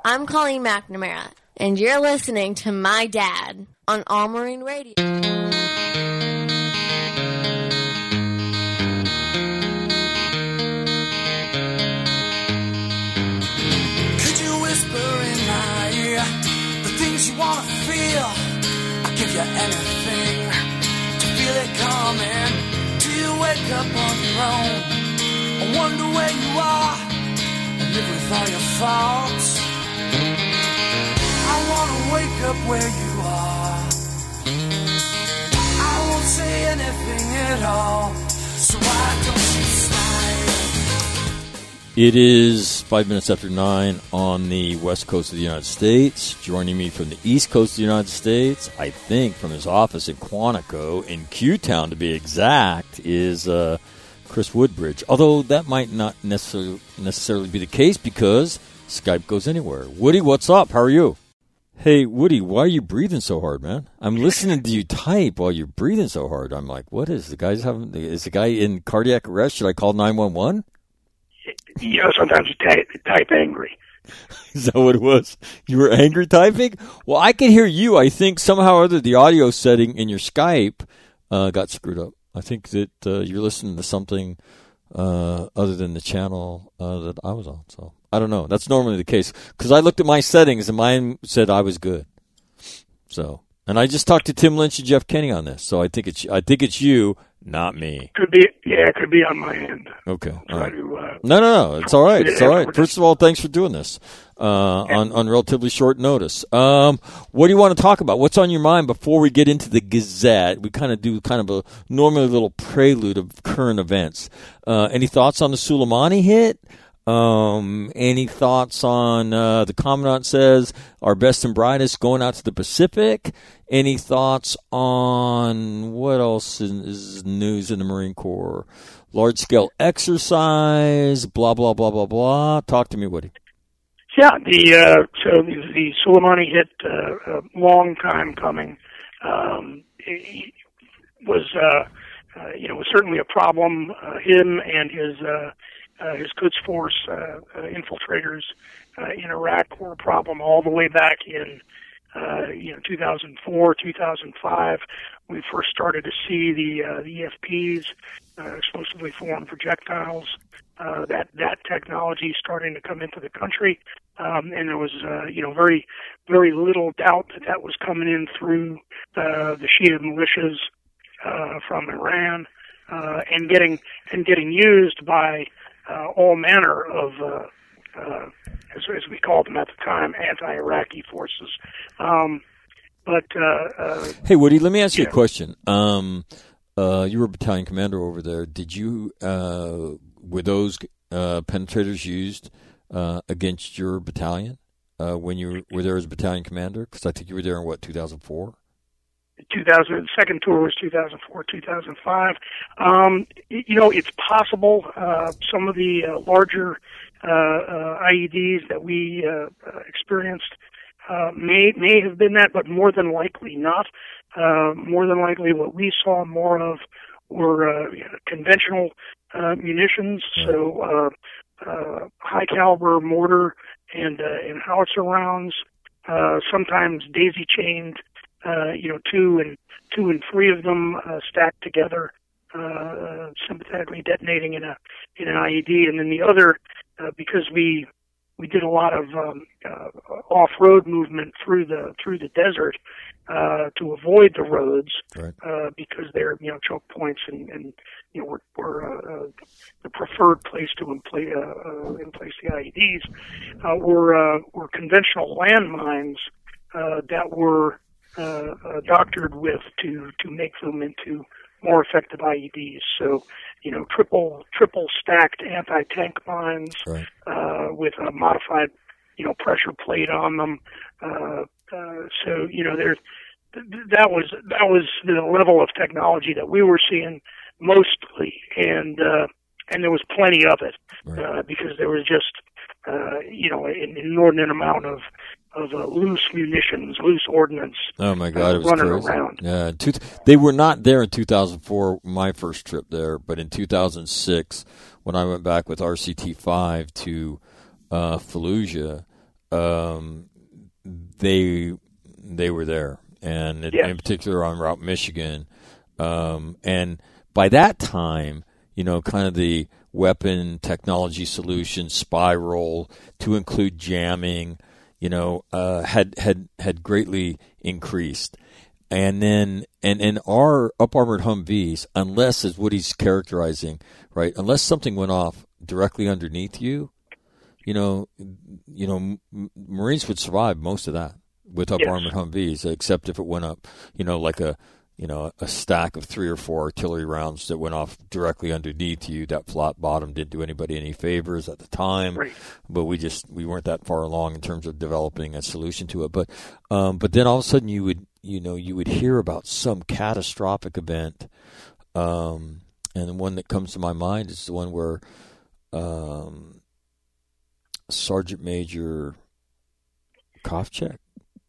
I'm Colleen McNamara, and you're listening to My Dad on All Marine Radio. Could you whisper in my ear the things you want to feel? I'll give you anything to feel it coming. Do you wake up on your own? I wonder where you are and live with all your faults. I want to wake up where you are. I won't say anything at all, so why don't you smile? It is 5 minutes after 9 on the west coast of the United States. Joining me from the east coast of the United States, I think from his office in Quantico, in Q-Town to be exact, is Chris Woodbridge. Although that might not necessarily be the case because Skype goes anywhere. Woody, what's up? How are you? Hey, Woody, why are you breathing so hard, man? I'm listening to you type while you're breathing so hard. I'm like, what is the guy's having? Is the guy in cardiac arrest? Should I call 911? You know, sometimes you type angry. Is that what it was? You were angry typing? Well, I can hear you. I think somehow or other the audio setting in your Skype got screwed up. I think that you're listening to something other than the channel that I was on. So I don't know. That's normally the case because I looked at my settings and mine said I was good. So, and I just talked to Tim Lynch and Jeff Kenny on this. So I think it's you, not me. Could be, yeah, it could be on my end. Okay, all right. No, it's all right. It's all right. First of all, thanks for doing this on relatively short notice. What do you want to talk about? What's on your mind before we get into the Gazette? We kind of do a normally little prelude of current events. Any thoughts on the Soleimani hit? Any thoughts on the Commandant says our best and brightest going out to the Pacific? Any thoughts on what else is news in the Marine Corps? Large-scale exercise, blah, blah, blah, blah, blah. Talk to me, Woody. Yeah, the Soleimani hit, long time coming, it was certainly a problem. Him and his Quds Force infiltrators in Iraq were a problem all the way back in 2004, 2005. We first started to see the EFPs, explosively formed projectiles. That technology starting to come into the country, and there was very very little doubt that was coming in through the Shia militias from Iran, and getting used by all manner of as we called them at the time, anti-Iraqi forces. Hey, Woody, let me ask you a question. You were a battalion commander over there. Did you were those penetrators used against your battalion when you were there as a battalion commander? Because I think you were there in 2004. Second tour was 2004, 2005. It's possible some of the larger IEDs that we experienced may have been that, but more than likely not. More than likely, what we saw more of were conventional munitions, so high caliber mortar and howitzer rounds, sometimes daisy chained. Two and three of them stacked together, sympathetically detonating in an IED, and then the other, because we did a lot of off-road movement through the desert to avoid the roads, right. Because they're choke points and were the preferred place to emplace the IEDs. Were conventional landmines that were doctored with to make them into more effective IEDs. So, triple stacked anti-tank mines, right. With a modified, pressure plate on them. That was the level of technology that we were seeing mostly, and there was plenty of it, right. Because there was just an inordinate amount of loose munitions, loose ordnance. Oh my God, it was running crazy. Around. Yeah, they were not there in 2004, my first trip there, but in 2006, when I went back with RCT-5 to Fallujah, they were there, and in particular on Route Michigan. And by that time, kind of the weapon technology solution spiral to include jamming, had greatly increased. And then, and our up-armored Humvees, unless, as Woody's characterizing, right, unless something went off directly underneath you, Marines would survive most of that with up-armored Humvees, except if it went up, like a stack of 3 or 4 artillery rounds that went off directly underneath you. That flat bottom didn't do anybody any favors at the time, right. But we weren't that far along in terms of developing a solution to it. But then all of a sudden you would hear about some catastrophic event, and the one that comes to my mind is the one where Sergeant Major Kovchek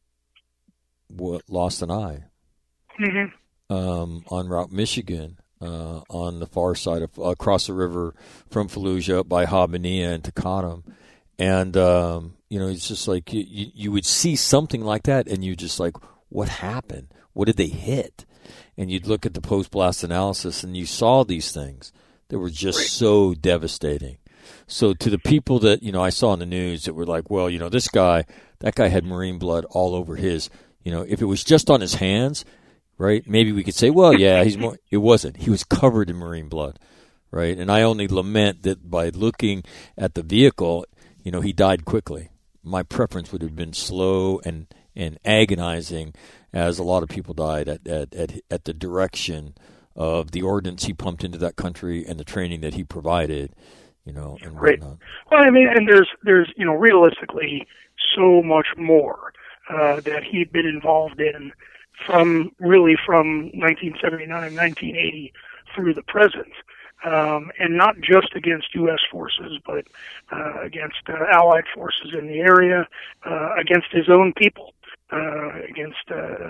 lost an eye. Mm-hmm. On Route Michigan, on the far side of across the river from Fallujah up by Habbaniyah and Taqadum. And it's just like you would see something like that, and you're just like, what happened? What did they hit? And you'd look at the post-blast analysis, and you saw these things that were just so devastating. So to the people that I saw in the news that were like, well, that guy had Marine blood all over his. If it was just on his hands, right? Maybe we could say, well, yeah, it wasn't. He was covered in Marine blood, right? And I only lament that by looking at the vehicle, he died quickly. My preference would have been slow and agonizing, as a lot of people died at the direction of the ordnance he pumped into that country and the training that he provided, and right. whatnot. Well, I mean, and there's realistically so much more that he'd been involved in from 1979, 1980 through the present, and not just against U.S. forces, but against Allied forces in the area, against his own people, against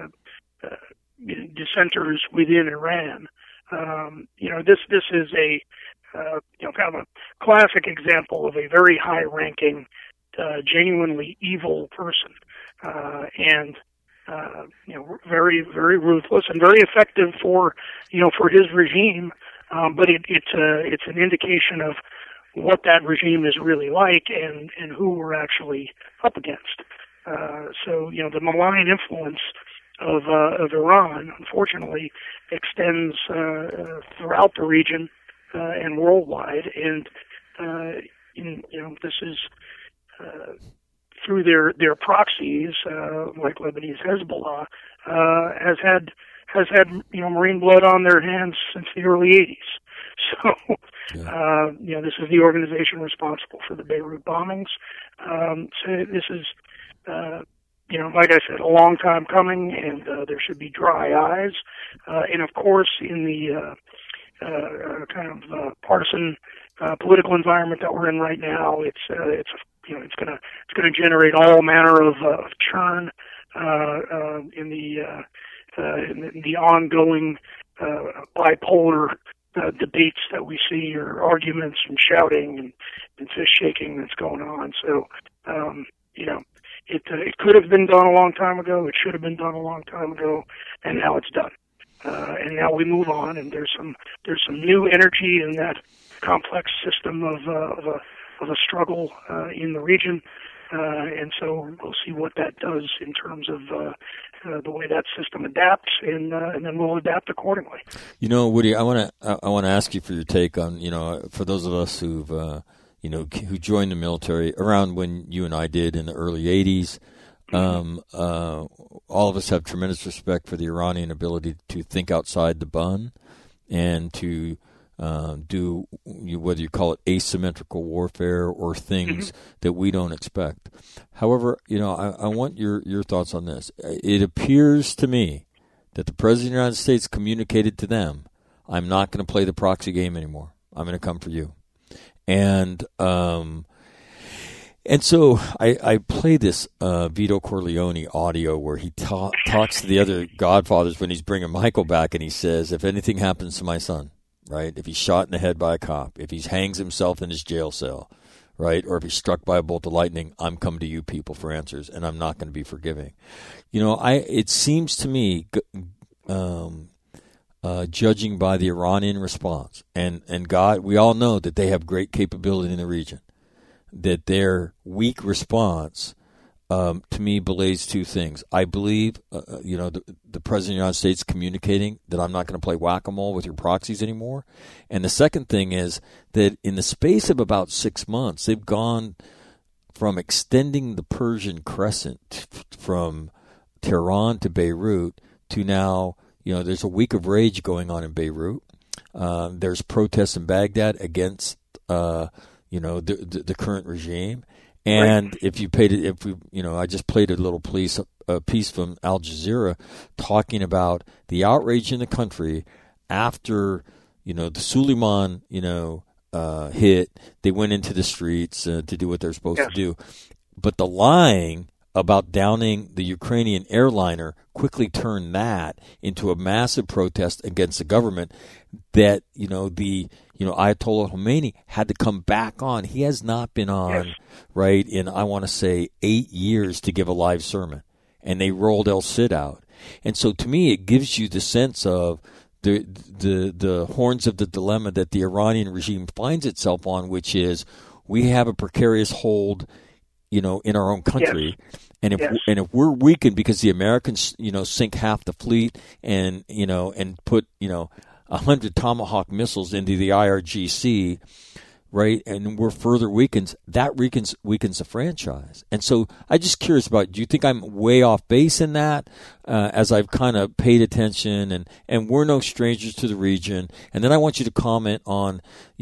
dissenters within Iran. This is a kind of a classic example of a very high-ranking, genuinely evil person, and very, very ruthless and very effective for his regime. But it's an indication of what that regime is really like and who we're actually up against. So the malign influence of Iran, unfortunately, extends throughout the region and worldwide. And this is through their proxies, like Lebanese Hezbollah, has had Marine blood on their hands since the early 80s. So, this is the organization responsible for the Beirut bombings. So this is, like I said, a long time coming, and there should be dry eyes. And of course, in the kind of partisan political environment that we're in right now, it's going to generate all manner of churn in the ongoing bipolar debates that we see, or arguments and shouting and fist shaking that's going on. So it could have been done a long time ago. It should have been done a long time ago, and now it's done. And now we move on, and there's some new energy in that complex system of a struggle in the region, and so we'll see what that does in terms of the way that system adapts, and then we'll adapt accordingly. Woody, I want to ask you for your take on for those of us who've who joined the military around when you and I did in the early '80s. All of us have tremendous respect for the Iranian ability to think outside the bun and to do whether you call it asymmetrical warfare or things that we don't expect. However, I want your thoughts on this. It appears to me that the President of the United States communicated to them, I'm not going to play the proxy game anymore. I'm going to come for you. And so I play this Vito Corleone audio where he talks to the other godfathers when he's bringing Michael back, and he says, if anything happens to my son, right, if he's shot in the head by a cop, if he hangs himself in his jail cell, right? Or if he's struck by a bolt of lightning, I'm coming to you people for answers, and I'm not going to be forgiving. It seems to me, judging by the Iranian response, and God, we all know that they have great capability in the region, that their weak response, to me, belays two things. I believe, the President of the United States communicating that I'm not going to play whack-a-mole with your proxies anymore. And the second thing is that in the space of about 6 months, they've gone from extending the Persian Crescent from Tehran to Beirut to now, there's a week of rage going on in Beirut. There's protests in Baghdad against, the current regime. And right. I just played a little piece from Al Jazeera talking about the outrage in the country after, the Suleiman, hit. They went into the streets to do what they're supposed to do. But the lying about downing the Ukrainian airliner quickly turned that into a massive protest against the government that, Ayatollah Khomeini had to come back on. He has not been on, right, in, I want to say, 8 years to give a live sermon. And they rolled El Cid out. And so to me, it gives you the sense of the horns of the dilemma that the Iranian regime finds itself on, which is we have a precarious hold, in our own country. Yes. And if we're weakened because the Americans, sink half the fleet and put, 100 Tomahawk missiles into the IRGC, right? And we're further weakened. That weakens the franchise. And so I'm just curious about, do you think I'm way off base in that as I've kind of paid attention and we're no strangers to the region? And then I want you to comment on,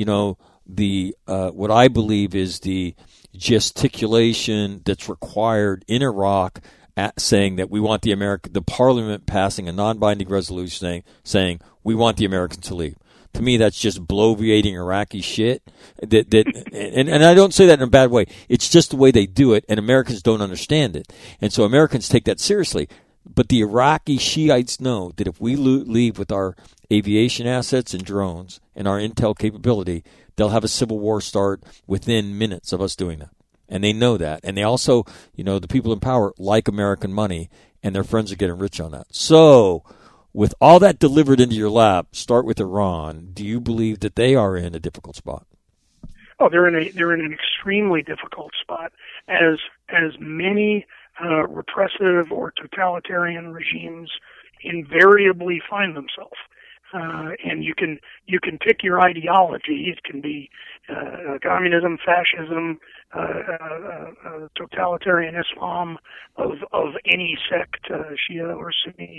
the what I believe is the gesticulation that's required in Iraq saying that we want the parliament passing a non-binding resolution saying we want the Americans to leave. To me, that's just bloviating Iraqi shit. And I don't say that in a bad way. It's just the way they do it, and Americans don't understand it. And so Americans take that seriously. But the Iraqi Shiites know that if we leave with our aviation assets and drones and our intel capability, they'll have a civil war start within minutes of us doing that. And they know that. And they also, the people in power like American money, and their friends are getting rich on that. So with all that delivered into your lap, start with Iran. Do you believe that they are in a difficult spot? Oh, they're in an extremely difficult spot, as many repressive or totalitarian regimes invariably find themselves. And you can pick your ideology. It can be communism, fascism, totalitarian Islam of any sect, Shia or Sunni.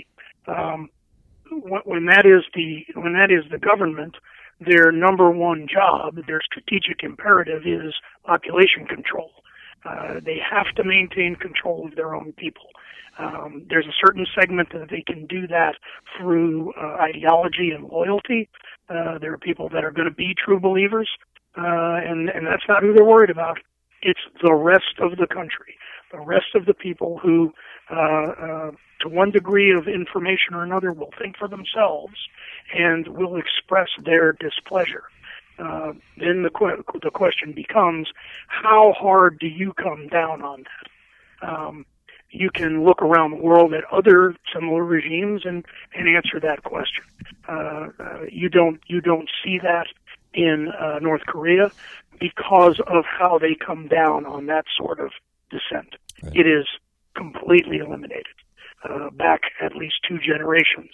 When that is the government, their number one job, their strategic imperative is population control. They have to maintain control of their own people. There's a certain segment that they can do that through ideology and loyalty. There are people that are going to be true believers, and that's not who they're worried about. It's the rest of the country, the rest of the people who, to one degree of information or another, will think for themselves and will express their displeasure. Then the question becomes, how hard do you come down on that? You can look around the world at other similar regimes and answer that question. You don't see that in North Korea because of how they come down on that sort of dissent. Right. It is completely eliminated back at least 2 generations.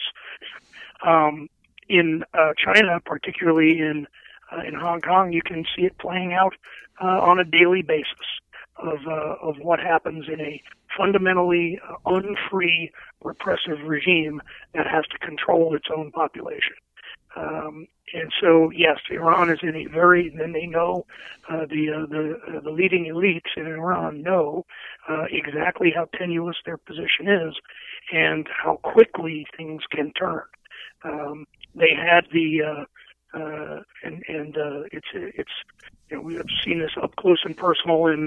In China, particularly in Hong Kong, you can see it playing out on a daily basis of what happens in a fundamentally unfree, repressive regime that has to control its own population. And so, yes, Iran is in a then they know, the leading elites in Iran know exactly how tenuous their position is and how quickly things can turn. They had it's we have seen this up close and personal in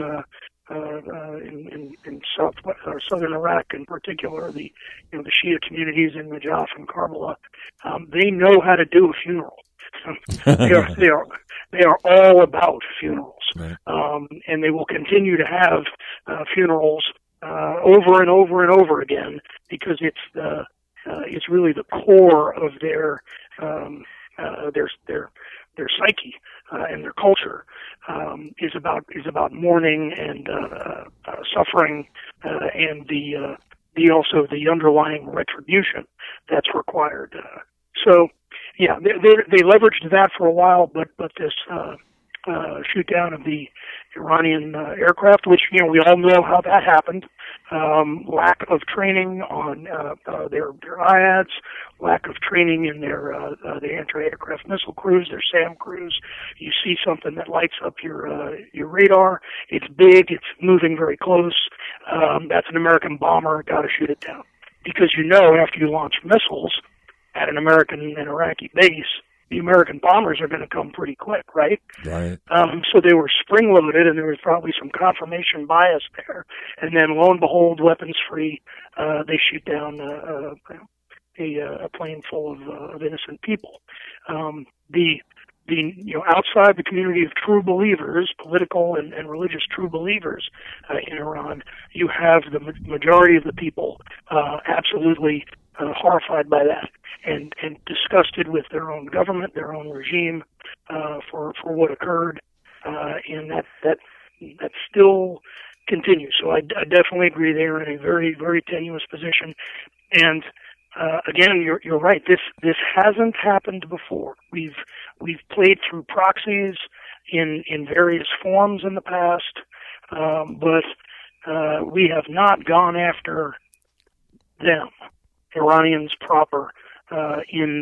southern Iraq, in particular, the Shia communities in Najaf and Karbala. They know how to do a funeral. They are all about funerals, right. and they will continue to have funerals over and over and over again because it's really the core of their psyche and their culture is about mourning and suffering and also the underlying retribution that's required. So they leveraged that for a while, but this shoot down of the Iranian aircraft, which we all know how that happened. Lack of training on their IADs, lack of training in their anti-aircraft missile crews, their SAM crews. You see something that lights up your radar. It's big. It's moving very close. That's an American bomber. Got to shoot it down because after you launch missiles at an American and Iraqi base, the American bombers are going to come pretty quick, right? Right. So they were spring-loaded, and there was probably some confirmation bias there. And then, lo and behold, weapons-free, they shoot down a plane full of innocent people. Outside the community of true believers, political and religious true believers in Iran, you have the majority of the people absolutely horrified by that and disgusted with their own government, their own regime for what occurred, and that still continues. So I definitely agree they are in a very, very tenuous position. And again, you're right. This hasn't happened before. We've played through proxies in various forms in the past, but we have not gone after them, Iranians proper, in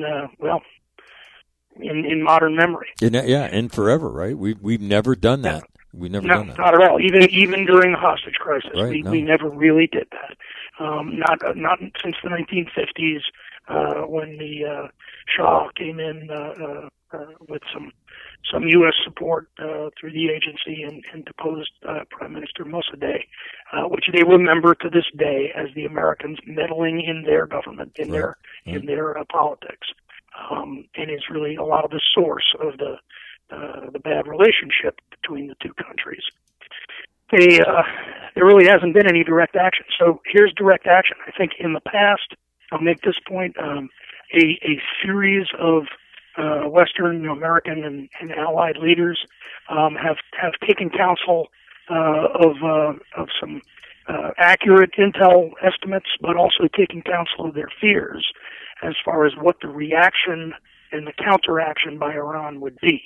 modern memory. And forever, right? We've never done that. We've never done that. Not at all. Even during the hostage crisis, right, we never really did that. Not since the 1950s, when the Shah came in with some U.S. support through the agency and deposed Prime Minister Mossadegh, which they remember to this day as the Americans meddling in their government, in their politics, and is really a lot of the source of the bad relationship between the two countries. There really hasn't been any direct action. So here's direct action. I think in the past, I'll make this point, a series of Western, American, and allied leaders have taken counsel of some accurate intel estimates, but also taking counsel of their fears as far as what the reaction and the counteraction by Iran would be.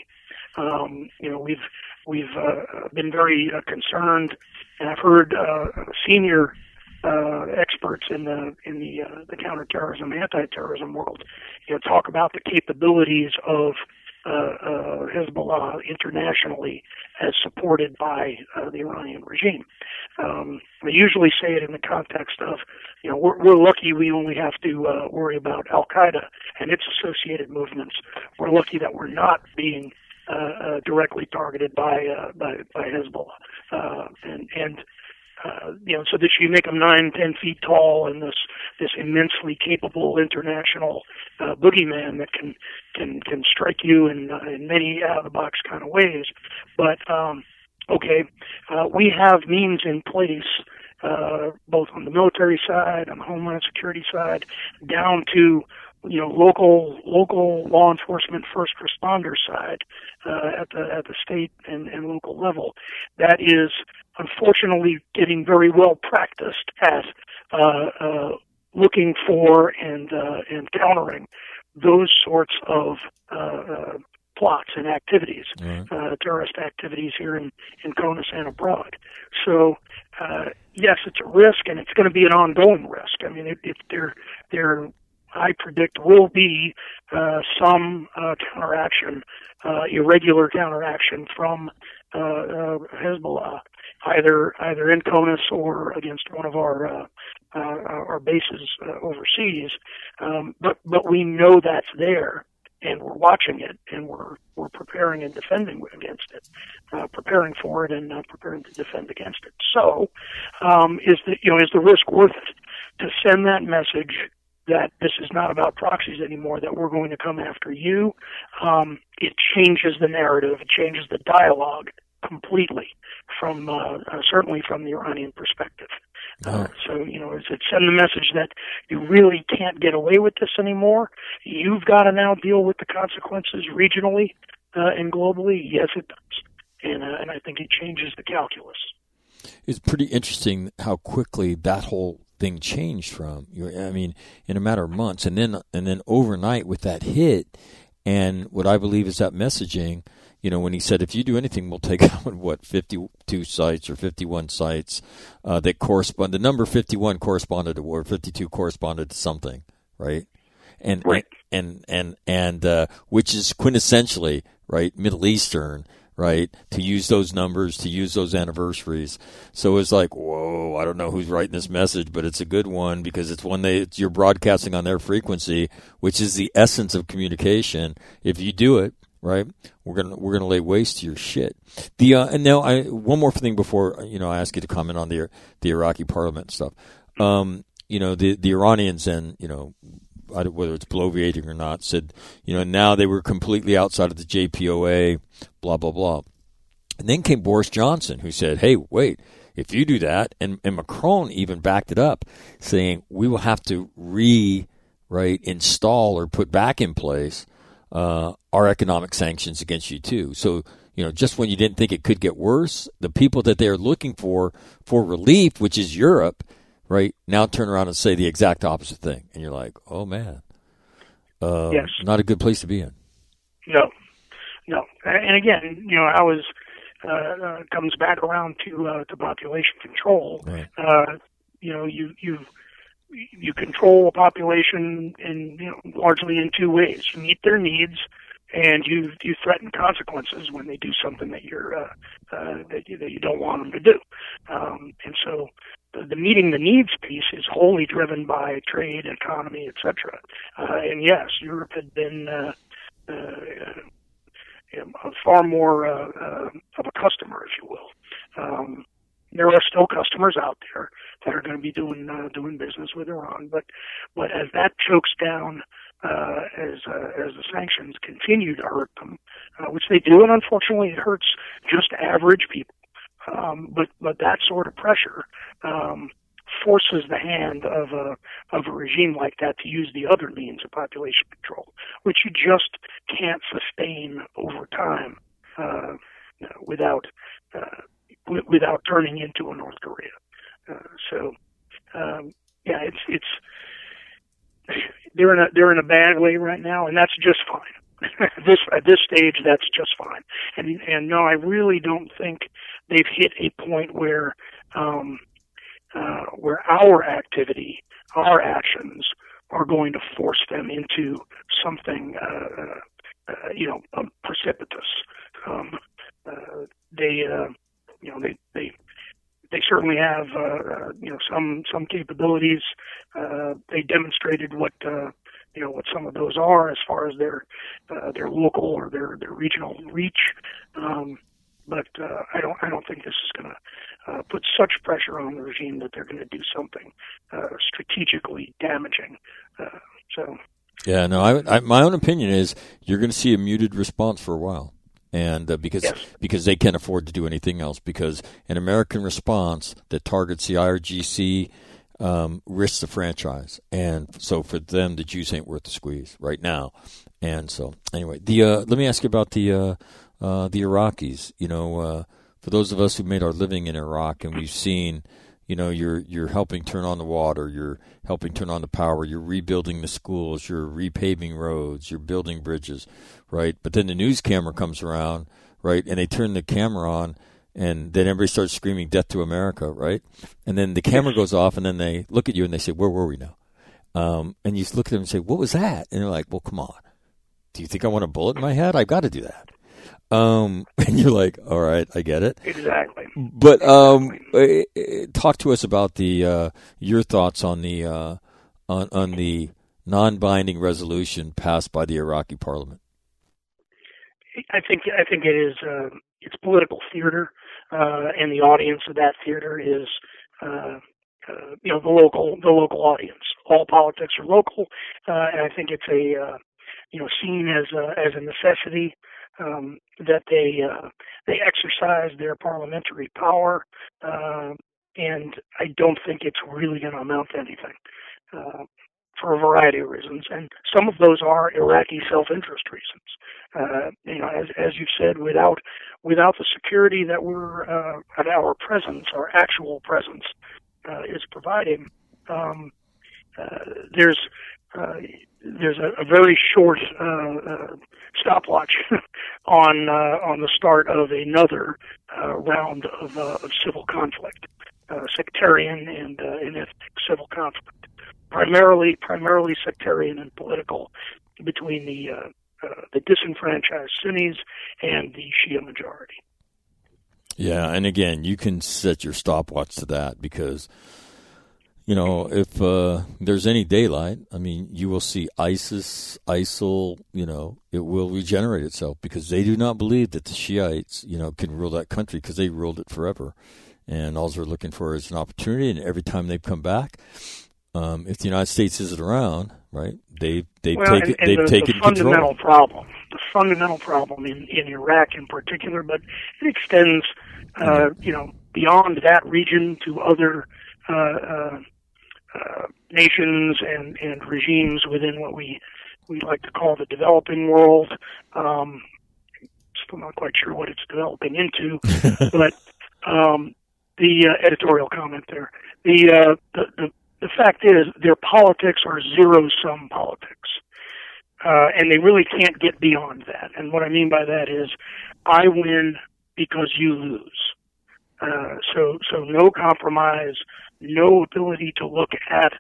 We've been very concerned, and I've heard senior experts in the counterterrorism, anti-terrorism world, talk about the capabilities of Hezbollah internationally as supported by the Iranian regime. I usually say it in the context of, we're lucky we only have to worry about Al Qaeda and its associated movements. We're lucky that we're not being directly targeted by Hezbollah, so that you make them 9-10 feet tall and this immensely capable international boogeyman that can strike you in many out of the box kind of ways. But we have means in place, both on the military side, on the Homeland Security side, down to local law enforcement, first responder side, at the state and local level. That is unfortunately getting very well practiced at looking for and countering those sorts of plots and activities, terrorist activities here in CONUS and abroad. So yes, it's a risk, and it's going to be an ongoing risk. I mean, there I predict will be some counteraction, irregular counteraction from Hezbollah, either in CONUS or against one of our bases overseas. But we know that's there, and we're watching it, and we're preparing and defending against it, preparing for it, and preparing to defend against it. So, is the risk worth it to send that message that this is not about proxies anymore, that we're going to come after you, it changes the narrative, it changes the dialogue completely from certainly from the Iranian perspective. So, it send the message that you really can't get away with this anymore. You've got to now deal with the consequences regionally and globally. Yes, it does. And I think it changes the calculus. It's pretty interesting how quickly that whole thing changed from, in a matter of months, and then overnight with that hit, and what I believe is that messaging. When he said, if you do anything, we'll take out, 52 sites or 51 sites that correspond. The number 51 corresponded to, or 52 corresponded to something, right? And right. and which is quintessentially, right, Middle Eastern, right, to use those numbers, to use those anniversaries. So it's like, whoa, I don't know who's writing this message, but it's a good one because it's one you're broadcasting on their frequency, which is the essence of communication. If you do it, right, we're gonna lay waste to your shit. And now one more thing before I ask you to comment on the Iraqi parliament stuff. The Iranians and whether it's bloviating or not said now they were completely outside of the JPOA, blah blah blah. And then came Boris Johnson, who said, hey, wait, if you do that, and Macron even backed it up, saying we will have to install or put back in place our economic sanctions against you too. So, just when you didn't think it could get worse, the people that they're looking for relief, which is Europe, right, now turn around and say the exact opposite thing. And you're like, oh man, yes, not a good place to be in. No. And again, how is comes back around to population control. Right. You control a population largely in two ways. You meet their needs, and you threaten consequences when they do something that that you don't want them to do. And so the meeting the needs piece is wholly driven by trade, economy, etc. And yes, Europe had been far more of a customer, if you will. There are still customers out there that are going to be doing business with Iran, but as that chokes down, as the sanctions continue to hurt them, which they do, and unfortunately it hurts just average people. But that sort of pressure forces the hand of a regime like that to use the other means of population control, which you just can't sustain over time without turning into a North Korea. It's they're in a bad way right now, and that's just fine. At this stage, that's just fine. And no, I really don't think they've hit a point where our activity, our actions, are going to force them into something precipitous. They certainly have some capabilities. They demonstrated what some of those are as far as their local or their regional reach. But I don't think this is going to put such pressure on the regime that they're going to do something strategically damaging. Yeah, no. My own opinion is you're going to see a muted response for a while. And because they can't afford to do anything else, because an American response that targets the IRGC risks the franchise, and so for them the juice ain't worth the squeeze right now. And so anyway, let me ask you about the Iraqis. For those of us who made our living in Iraq, and we've seen, you're helping turn on the water, you're helping turn on the power, you're rebuilding the schools, you're repaving roads, you're building bridges, right? But then the news camera comes around, right, and they turn the camera on, and then everybody starts screaming "Death to America," right? And then the camera goes off, and then they look at you and they say, "Where were we now?" And you look at them and say, "What was that?" And they're like, "Well, come on. Do you think I want a bullet in my head? I've got to do that." And you're like, all right, I get it. Exactly. But talk to us about your thoughts on the non-binding resolution passed by the Iraqi parliament. I think it is it's political theater, and the audience of that theater is the local audience. All politics are local, and I think it's seen as a necessity that they exercise their parliamentary power, and I don't think it's really going to amount to anything for a variety of reasons, and some of those are Iraqi self-interest reasons. As you said, without the security that our presence, our actual presence, is providing, there's a very short stopwatch on the start of another round of civil conflict, sectarian and ethnic civil conflict, primarily sectarian and political, between the disenfranchised Sunnis and the Shia majority. Yeah, and again, you can set your stopwatch to that because, if there's any daylight, I mean, you will see ISIL, it will regenerate itself because they do not believe that the Shiites, can rule that country because they ruled it forever. And all they're looking for is an opportunity, and every time they've come back, if the United States isn't around, right, they've taken control. The fundamental problem in Iraq in particular, but it extends, beyond that region to other nations and regimes within what we like to call the developing world. Still not quite sure what it's developing into, but the editorial comment there. The fact is, their politics are zero-sum politics, and they really can't get beyond that. And what I mean by that is, I win because you lose. So no compromise, no ability to look at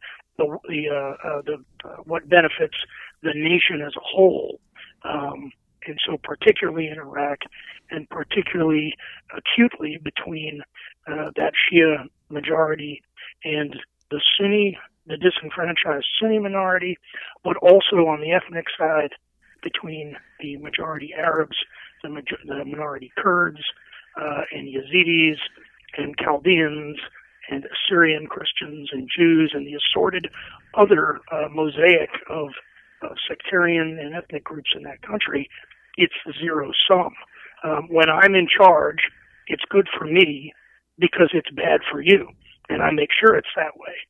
what benefits the nation as a whole. And so particularly in Iraq, and particularly acutely between that Shia majority and the disenfranchised Sunni minority, but also on the ethnic side between the majority Arabs, the minority Kurds, and Yazidis, and Chaldeans, and Assyrian Christians, and Jews, and the assorted other mosaic of sectarian and ethnic groups in that country. It's zero sum. When I'm in charge, it's good for me because it's bad for you, and I make sure it's that way.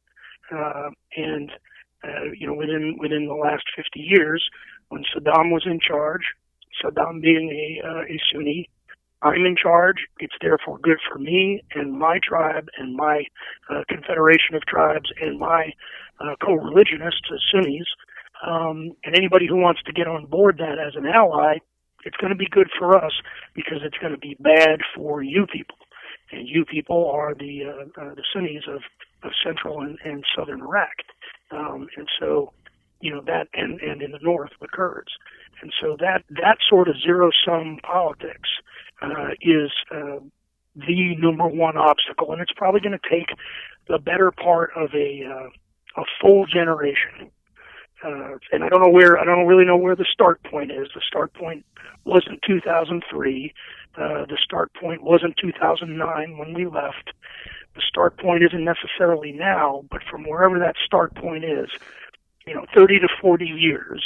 Within the last 50 years, when Saddam was in charge, Saddam being a Sunni, I'm in charge. It's therefore good for me and my tribe and my confederation of tribes and my co-religionists, the Sunnis, and anybody who wants to get on board that as an ally. It's going to be good for us because it's going to be bad for you people. And you people are the Sunnis of central and southern Iraq. And so, that, and in the north, the Kurds. And so that sort of zero-sum politics is the number one obstacle. And it's probably going to take the better part of a full generation. And I don't really know where the start point is. The start point wasn't 2003. The start point wasn't 2009 when we left. The start point isn't necessarily now, but from wherever that start point is, 30 to 40 years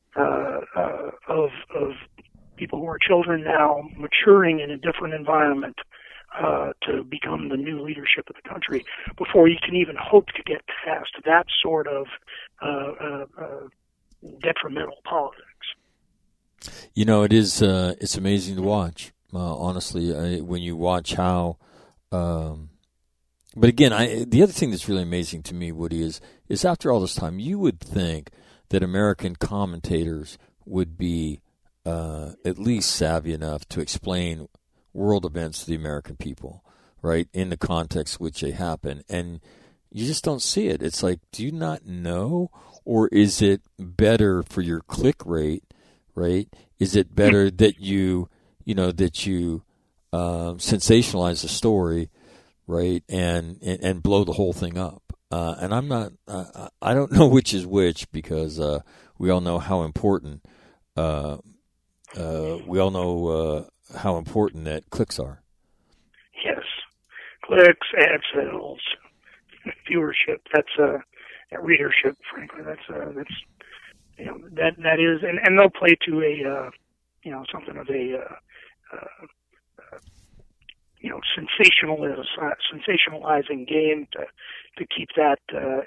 of people who are children now maturing in a different environment to become the new leadership of the country before you can even hope to get past that sort of detrimental politics. It is. It's amazing to watch. Honestly, when you watch how. But again, the other thing that's really amazing to me, Woody, is after all this time, you would think that American commentators would be at least savvy enough to explain world events to the American people, right, in the context which they happen. And you just don't see it. It's like, do you not know? Or is it better for your click rate, right? Is it better that you sensationalize the story, right, and blow the whole thing up? And I'm not, I don't know which is which because we all know how important, how important that clicks are. Yes, clicks, ad sales, viewership. That's that readership. Frankly, that's that is, and they'll play to a something of a sensationalizing game to keep that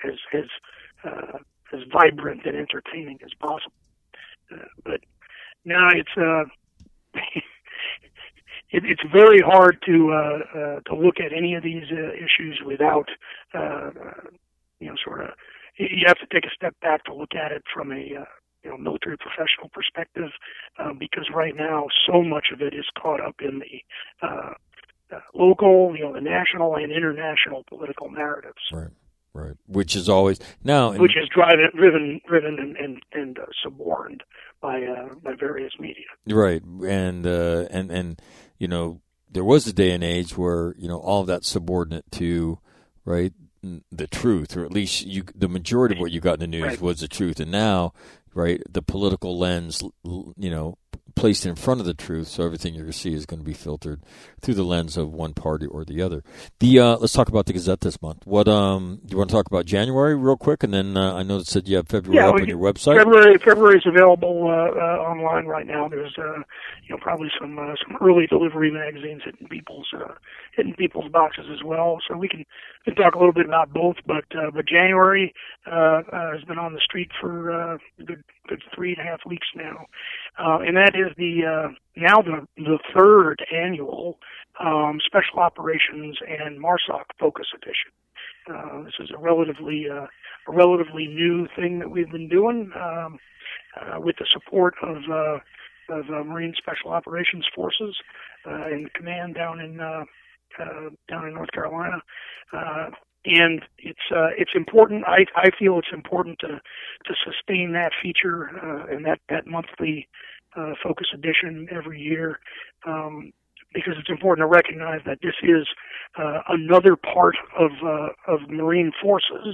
as vibrant and entertaining as possible. But no, it's it's very hard to look at any of these issues without sort of, you have to take a step back to look at it from a military professional perspective, because right now so much of it is caught up in the local, the national and international political narratives. Right. Which is always now, which is driven and suborned by various media. Right, and there was a day and age where all of that's subordinate to the truth, or at least the majority of what you got in the news was the truth, and now the political lens placed in front of the truth, so everything you're going to see is going to be filtered through the lens of one party or the other. Let's talk about the Gazette this month. What do you want to talk about January real quick, and then I know it said you have February up on your website. February is available online right now. There's probably some early delivery magazines hitting people's boxes as well. So we can talk a little bit about both, but January has been on the street for a good 3.5 weeks now, and that is now the third annual Special Operations and MARSOC Focus Edition. This is a relatively new thing that we've been doing with the support of Marine Special Operations Forces and the command down in North Carolina. And it's important. I feel it's important to sustain that feature and that monthly Focus Edition every year, because it's important to recognize that this is another part of Marine forces,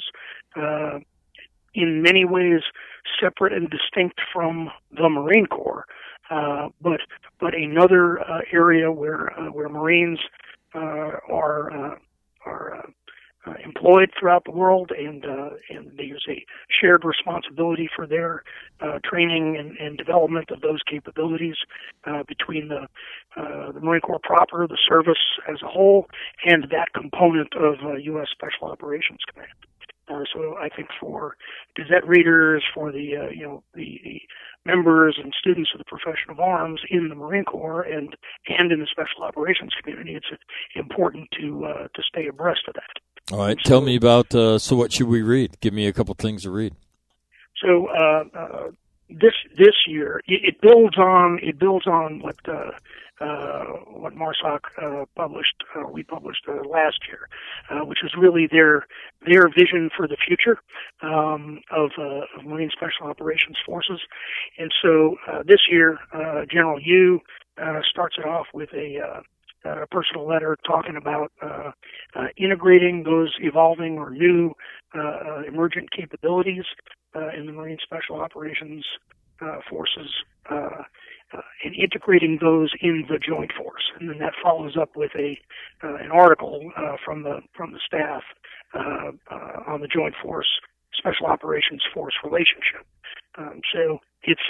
in many ways separate and distinct from the Marine Corps, but another area where Marines are employed throughout the world, and there's a shared responsibility for their training and development of those capabilities between the Marine Corps proper, the service as a whole, and that component of U.S. Special Operations Command. So I think for Gazette readers, for the members and students of the profession of arms in the Marine Corps and in the Special Operations community, it's important to stay abreast of that. All right, tell me about. So what should we read? Give me a couple things to read. So this year it builds on what MARSOC published. We published last year, which was really their vision for the future of Marine Special Operations Forces. And so this year, General Yu starts it off with a personal letter talking about integrating those evolving or new emergent capabilities in the Marine Special Operations Forces and integrating those in the Joint Force. And then that follows up with an article from the staff on the Joint Force Special Operations Force relationship. So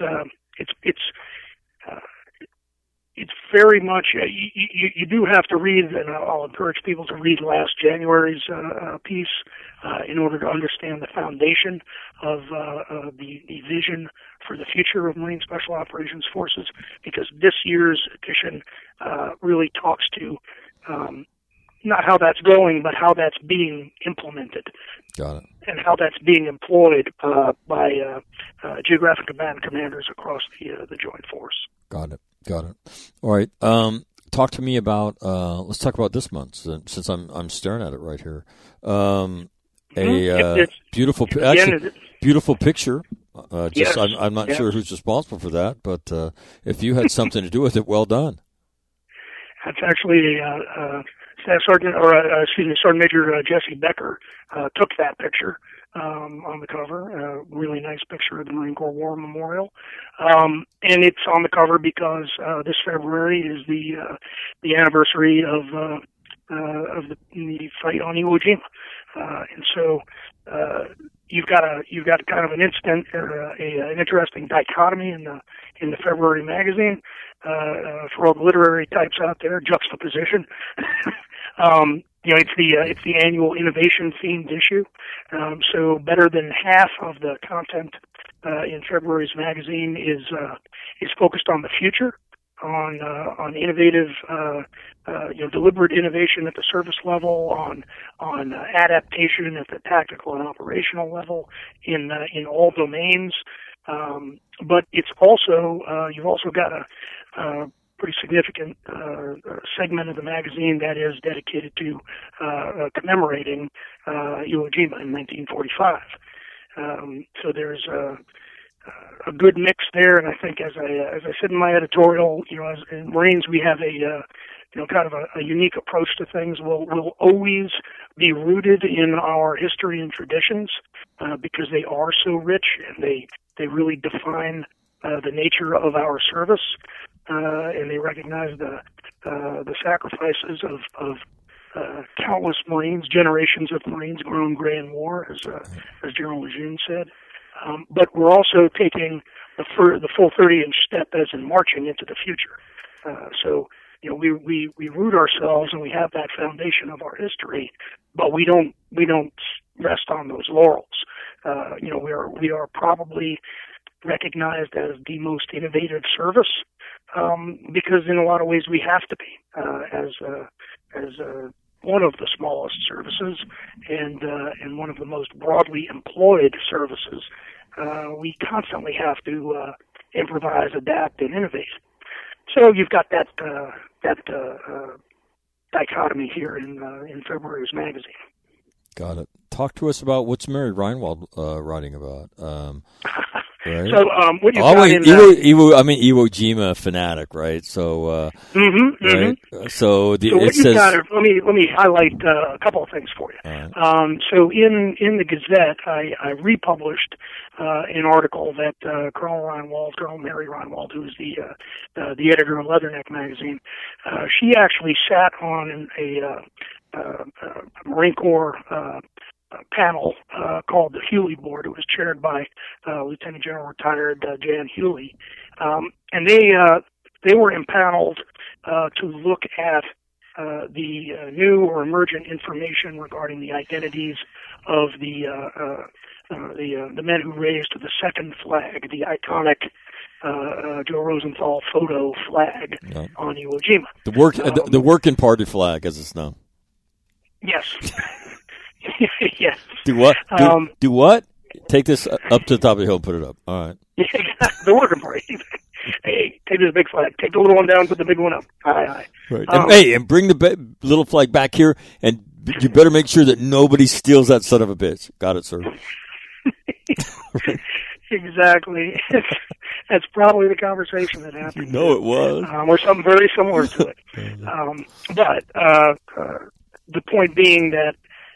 it's very much, you do have to read, and I'll encourage people to read last January's piece in order to understand the foundation of the vision for the future of Marine Special Operations Forces, because this year's edition really talks to not how that's going, but how that's being implemented. Got it. And how that's being employed by geographic combatant commanders across the Joint Force. Got it. All right. Talk to me about. Let's talk about this month, since I'm staring at it right here. Beautiful picture. Yes. I'm not sure who's responsible for that, but if you had something to do with it, well done. That's actually Sergeant Major Jesse Becker took that picture on the cover. A really nice picture of the Marine Corps War Memorial, and it's on the cover because this February is the anniversary of the fight on Iwo Jima. And so you've got kind of an an interesting dichotomy in the February magazine for all the literary types out there. Juxtaposition. It's the annual innovation themed issue. So better than half of the content in February's magazine is focused on the future, on innovative, deliberate innovation at the service level, on adaptation at the tactical and operational level in all domains. But it's also you've also got a pretty significant segment of the magazine that is dedicated to commemorating Iwo Jima in 1945. So there's a good mix there, and I think, as I said in my editorial, as in Marines, we have kind of a unique approach to things. We'll always be rooted in our history and traditions because they are so rich and they really define the nature of our service, and they recognize the sacrifices of countless Marines, generations of Marines grown gray in war, as General Lejeune said. But we're also taking the full 30-inch step as in marching into the future. So we root ourselves and we have that foundation of our history, but we don't rest on those laurels. We are probably recognized as the most innovative service because in a lot of ways we have to be as one of the smallest services and one of the most broadly employed services. We constantly have to improvise, adapt, and innovate. So you've got that dichotomy here in February's magazine. Got it. Talk to us about what's Mary Reinwald writing about. Right? So what you Iwo Jima fanatic, right? So right? So let me highlight a couple of things for you. Right. So in the Gazette, I republished an article that Colonel Mary Reinwald, who's the editor of Leatherneck magazine, she actually sat on a Marine Corps panel called the Hewley Board. It was chaired by Lieutenant General retired Jan Hewley, and they were empaneled to look at the new or emergent information regarding the identities of the men who raised the second flag, the iconic Joe Rosenthal photo flag on Iwo Jima. The working party flag, as it's known. Yes. Yes. Do what? Do what? Take this up to the top of the hill and put it up. All right. The working party. Hey, take this big flag. Take the little one down, put the big one up. Aye. Right. And bring the little flag back here, and you better make sure that nobody steals that son of a bitch. Got it, sir. Exactly. That's probably the conversation that happened. It was. Or something very similar to it. But the point being that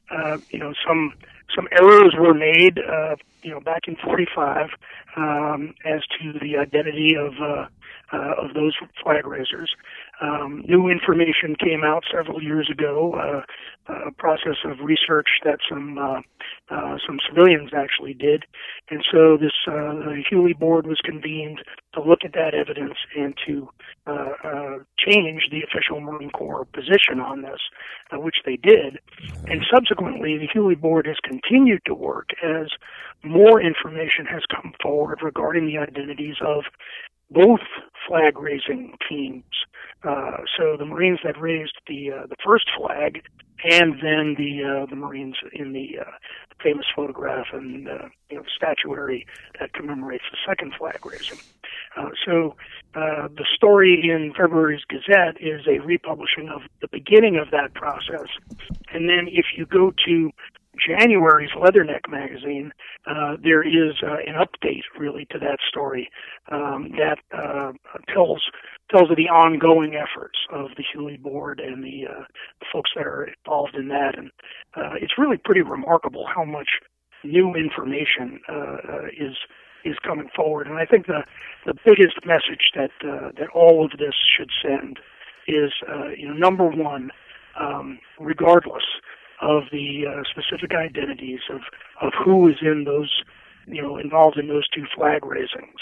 some errors were made, back in 45, as to the identity of those flag raisers. New information came out several years ago, a process of research that some civilians actually did, and so the Hewley Board was convened to look at that evidence and to change the official Marine Corps position on this, which they did. And subsequently, the Hewley Board has continued to work as more information has come forward regarding the identities of both flag-raising teams. So the Marines that raised the first flag, and then the Marines in the famous photograph and statuary that commemorates the second flag raising. So the story in February's Gazette is a republishing of the beginning of that process, and then if you go to January's Leatherneck magazine, there is an update really to that story that tells of the ongoing efforts of the Hewley Board and the folks that are involved in that, and it's really pretty remarkable how much new information is coming forward. And I think the biggest message that all of this should send is number one, regardless of the specific identities of who is in those, involved in those two flag raisings.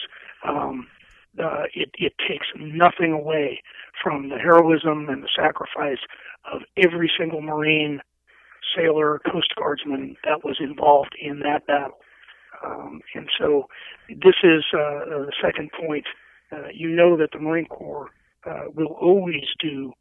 It takes nothing away from the heroism and the sacrifice of every single Marine, sailor, Coast Guardsman that was involved in that battle. And so this is the second point. That the Marine Corps will always do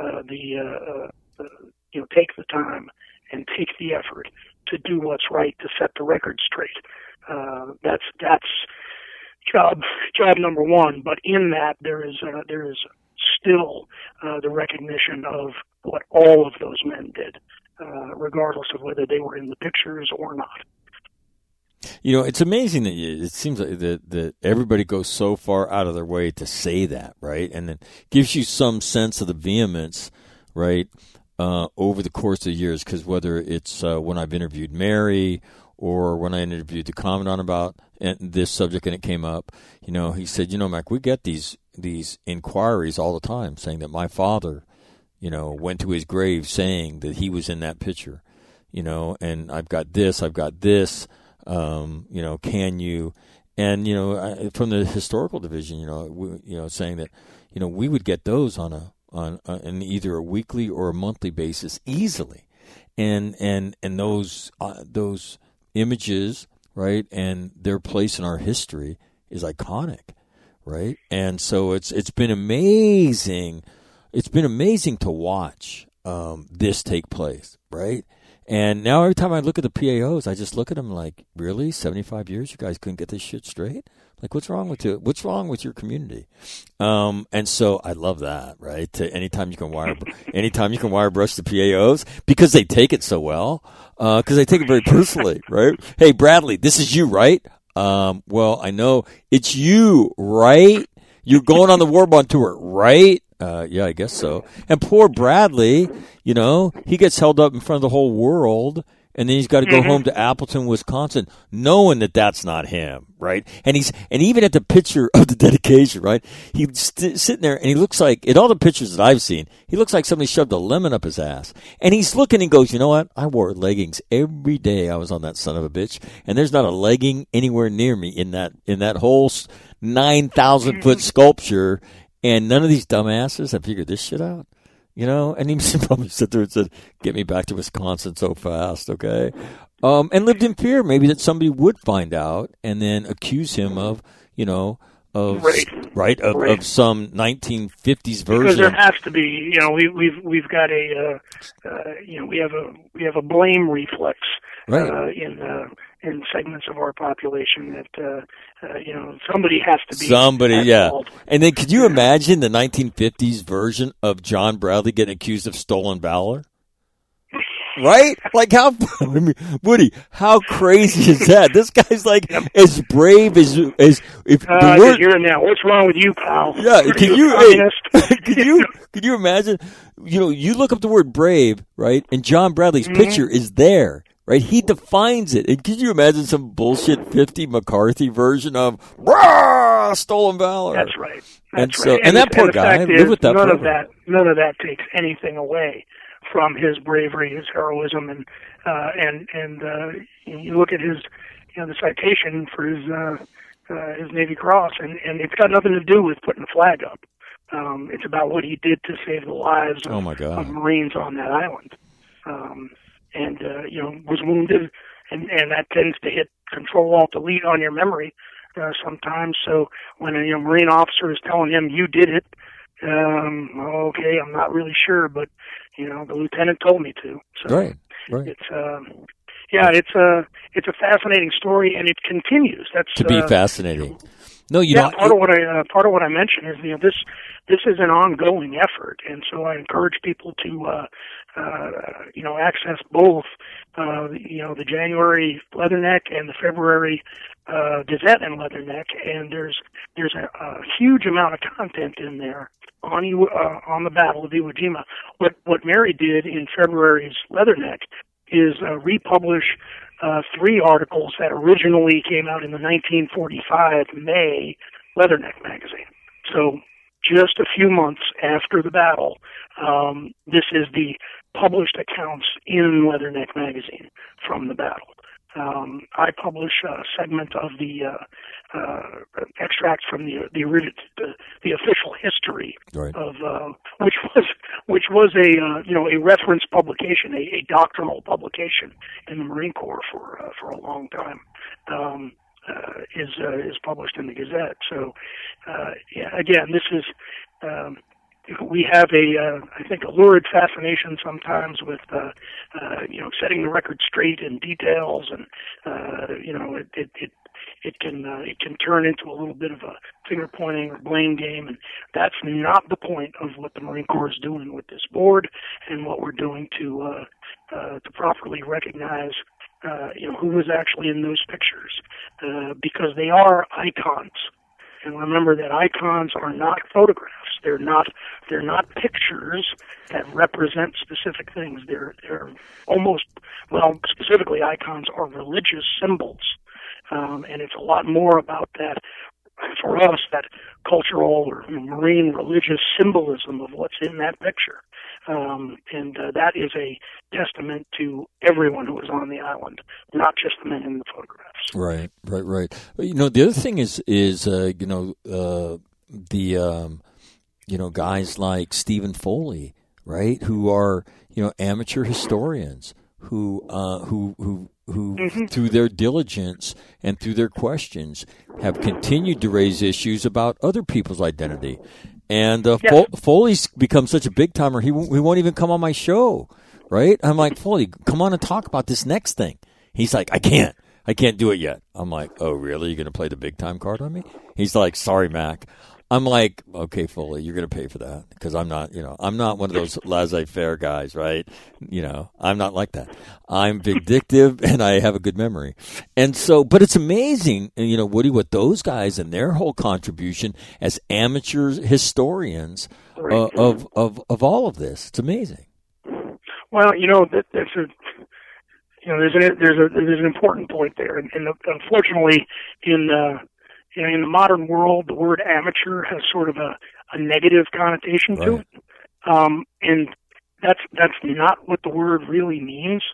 take the time and take the effort to do what's right, to set the record straight. That's job number one. But in that, there is still the recognition of what all of those men did, regardless of whether they were in the pictures or not. It's amazing that it seems like that everybody goes so far out of their way to say that, right? And it gives you some sense of the vehemence, right, over the course of years. Because whether it's when I've interviewed Mary or when I interviewed the Commandant about this subject and it came up, he said, Mac, we get these inquiries all the time saying that my father, went to his grave saying that he was in that picture, and I've got this. Can you? And from the historical division, saying that, we would get those on either a weekly or a monthly basis easily, and those images, right, and their place in our history is iconic, right, and so it's been amazing. It's been amazing to watch this take place, right. And now every time I look at the PAOs, I just look at them like, really? 75 years? You guys couldn't get this shit straight? Like, what's wrong with you? What's wrong with your community? And so I love that, right? Anytime you can wire brush the PAOs, because they take it so well, because they take it very personally, right? Hey, Bradley, this is you, right? Well, I know it's you, right? You're going on the War Bond tour, right? Yeah, I guess so. And poor Bradley, he gets held up in front of the whole world, and then he's got to go home to Appleton, Wisconsin, knowing that that's not him, right? And even at the picture of the dedication, right? He's sitting there, and he looks like, in all the pictures that I've seen, he looks like somebody shoved a lemon up his ass. And he's looking and goes, you know what? I wore leggings every day I was on that son of a bitch, and there's not a legging anywhere near me in that whole 9,000-foot sculpture. And none of these dumbasses have figured this shit out, And he probably sit there and said, "Get me back to Wisconsin so fast, okay?" And lived in fear, maybe that somebody would find out and then accuse him of, of some 1950s version. Because there has to be, we've got we have a blame reflex, right, in segments of our population that somebody has to be yeah. involved. And then could you imagine the 1950s version of John Bradley getting accused of stolen valor? Right? Like Woody, how crazy is that? This guy's like as brave as if the word. Here and now, what's wrong with you, pal? Yeah, could you imagine? You look up the word brave, right? And John Bradley's picture is there. Right, he defines it. And could you imagine some bullshit 50 McCarthy version of stolen valor? That's right. And that poor guy lived with that. None of that takes anything away from his bravery, his heroism, and you look at his, the citation for his Navy Cross, and it's got nothing to do with putting a flag up. It's about what he did to save the lives of Marines on that island. And was wounded, and that tends to hit Control-Alt-Delete on your memory sometimes. So when a Marine officer is telling him, you did it, okay, I'm not really sure, but, the lieutenant told me to. So right. It's a fascinating story, and it continues. That's to be fascinating. No, part of what I mentioned is this is an ongoing effort, and so I encourage people to access both the January Leatherneck and the February Gazette and Leatherneck, and there's a huge amount of content in there on the Battle of Iwo Jima. What Mary did in February's Leatherneck is republish 3 articles that originally came out in the 1945 May Leatherneck magazine. So just a few months after the battle, this is the published accounts in Leatherneck magazine from the battle. I publish a segment of the extracts from the official history Right. of which was a reference publication, a doctrinal publication in the Marine Corps for a long time. Is published in the Gazette. So again, this is. We have I think, a lurid fascination sometimes with, setting the record straight in details, and it can turn into a little bit of a finger pointing or blame game, and that's not the point of what the Marine Corps is doing with this board, and what we're doing to properly recognize, who was actually in those pictures, because they are icons. And remember that icons are not photographs. They're not pictures that represent specific things. They're almost, well, specifically icons are religious symbols. And it's a lot more about that, for us, that cultural or marine religious symbolism of what's in that picture. And that is a testament to everyone who was on the island, not just the men in the photographs. Right. The other thing is guys like Stephen Foley, right, who are amateur historians who Mm-hmm. through their diligence and through their questions have continued to raise issues about other people's identity. And Foley's become such a big timer, he won't even come on my show, right? I'm like, Foley, come on and talk about this next thing. He's like, I can't do it yet. I'm like, oh, really? You're going to play the big time card on me? He's like, sorry, Mac. I'm like, okay, Foley, you're going to pay for that, because I'm not one of those laissez-faire guys, right? I'm not like that. I'm vindictive and I have a good memory. And so, but it's amazing, Woody, what those guys and their whole contribution as amateur historians of all of this. It's amazing. Well, there's an important point there, and unfortunately, in the modern world, the word amateur has sort of a negative connotation to it, and that's not what the word really means.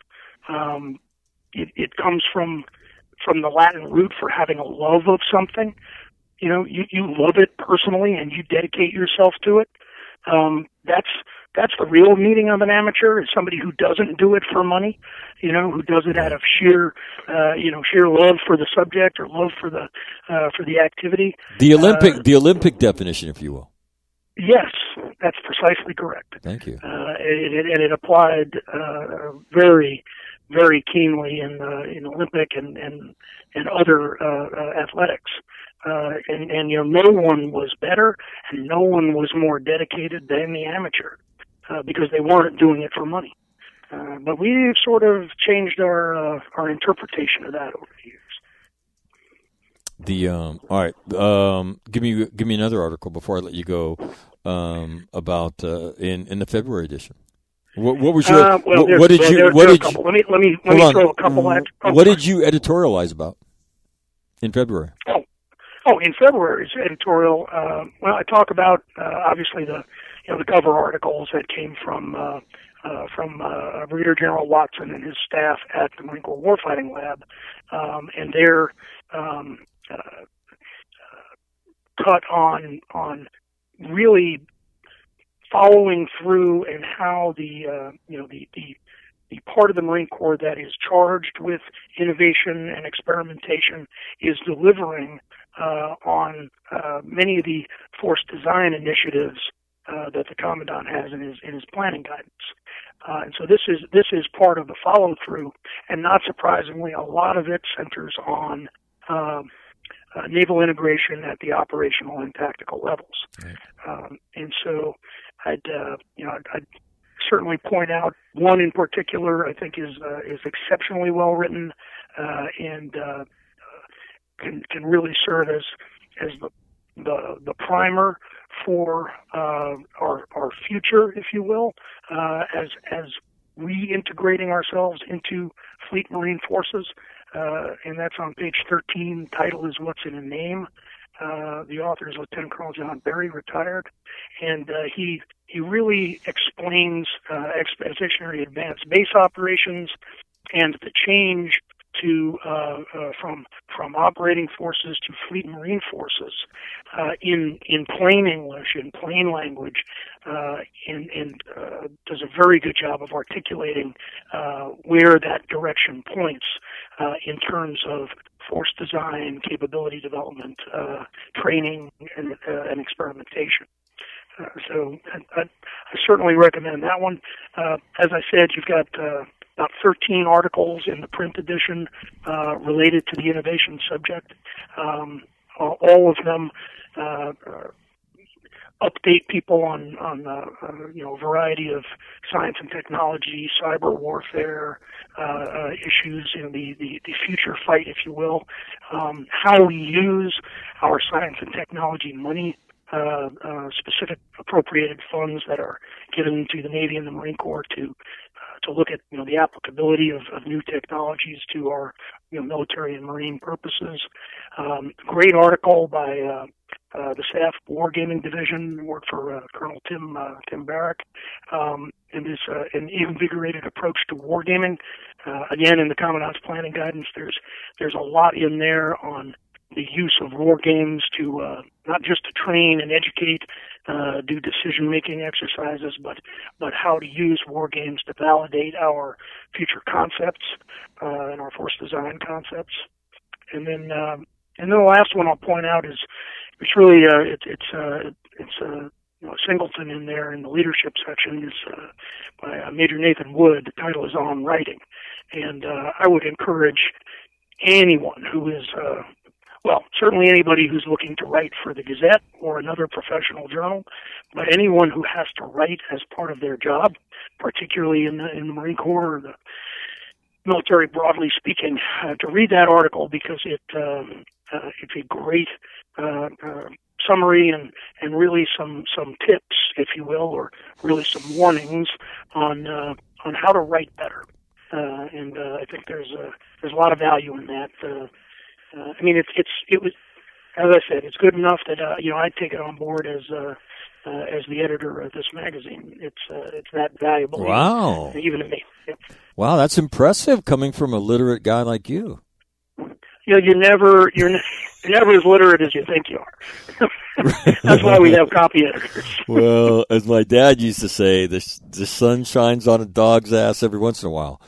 It comes from the Latin root for having a love of something. You love it personally, and you dedicate yourself to it. That's the real meaning of an amateur, is somebody who doesn't do it for money, who does it out of sheer love for the subject or love for the activity. The Olympic definition, if you will. Yes, that's precisely correct. Thank you. And it applied very, very keenly in Olympic and other athletics. And no one was better and no one was more dedicated than the amateur, because they weren't doing it for money. But we've sort of changed our interpretation of that over the years. All right. Give me another article before I let you go. About in the February edition. What was your? What did you? Let me throw a couple. What did you editorialize about in February? Oh, in February's editorial, I talk about obviously the cover articles that came from Brigadier General Watson and his staff at the Marine Corps Warfighting Lab, and their cut on really following through and how the part of the Marine Corps that is charged with innovation and experimentation is delivering on many of the force design initiatives that the Commandant has in his planning guidance. And so this is part of the follow through, and not surprisingly, a lot of it centers on naval integration at the operational and tactical levels. Right. And so I'd certainly point out one in particular I think is exceptionally well written, and can really serve as the primer for our future, if you will, as reintegrating ourselves into Fleet Marine Forces. And that's on page 13. Title is What's in a Name. The author is Lieutenant Colonel John Berry, retired, and he really explains expeditionary advanced base operations and the change to from operating forces to fleet and marine forces in plain English, in plain language, and does a very good job of articulating where that direction points in terms of force design, capability development, training, and experimentation. So I certainly recommend that one. As I said, you've got about 13 articles in the print edition related to the innovation subject. All of them update people on a variety of science and technology, cyber warfare issues, the future fight, if you will, how we use our science and technology money, specific appropriated funds that are given to the Navy and the Marine Corps to look at the applicability of new technologies to our military and marine purposes. Great article by the Staff Wargaming Division, worked for Colonel Tim Barrack, and this an invigorated approach to wargaming. Again, in the Commandant's Planning Guidance, there's a lot in there on the use of war games to not just to train and educate, do decision-making exercises, but how to use war games to validate our future concepts and our force design concepts. And then the last one I'll point out is it's really it's Singleton in there in the leadership section is by Major Nathan Wood. The title is On Writing, and I would encourage anyone who is certainly anybody who's looking to write for the Gazette or another professional journal, but anyone who has to write as part of their job, particularly in the Marine Corps or the military broadly speaking, to read that article because it's a great summary and really some tips, if you will, or really some warnings on how to write better. And I think there's a lot of value in that. It was, as I said, it's good enough that I'd take it on board as the editor of this magazine. It's that valuable. Wow. Even to me. Yep. Wow, that's impressive coming from a literate guy like you. You're never as literate as you think you are. That's why we have copy editors. Well, as my dad used to say, the sun shines on a dog's ass every once in a while.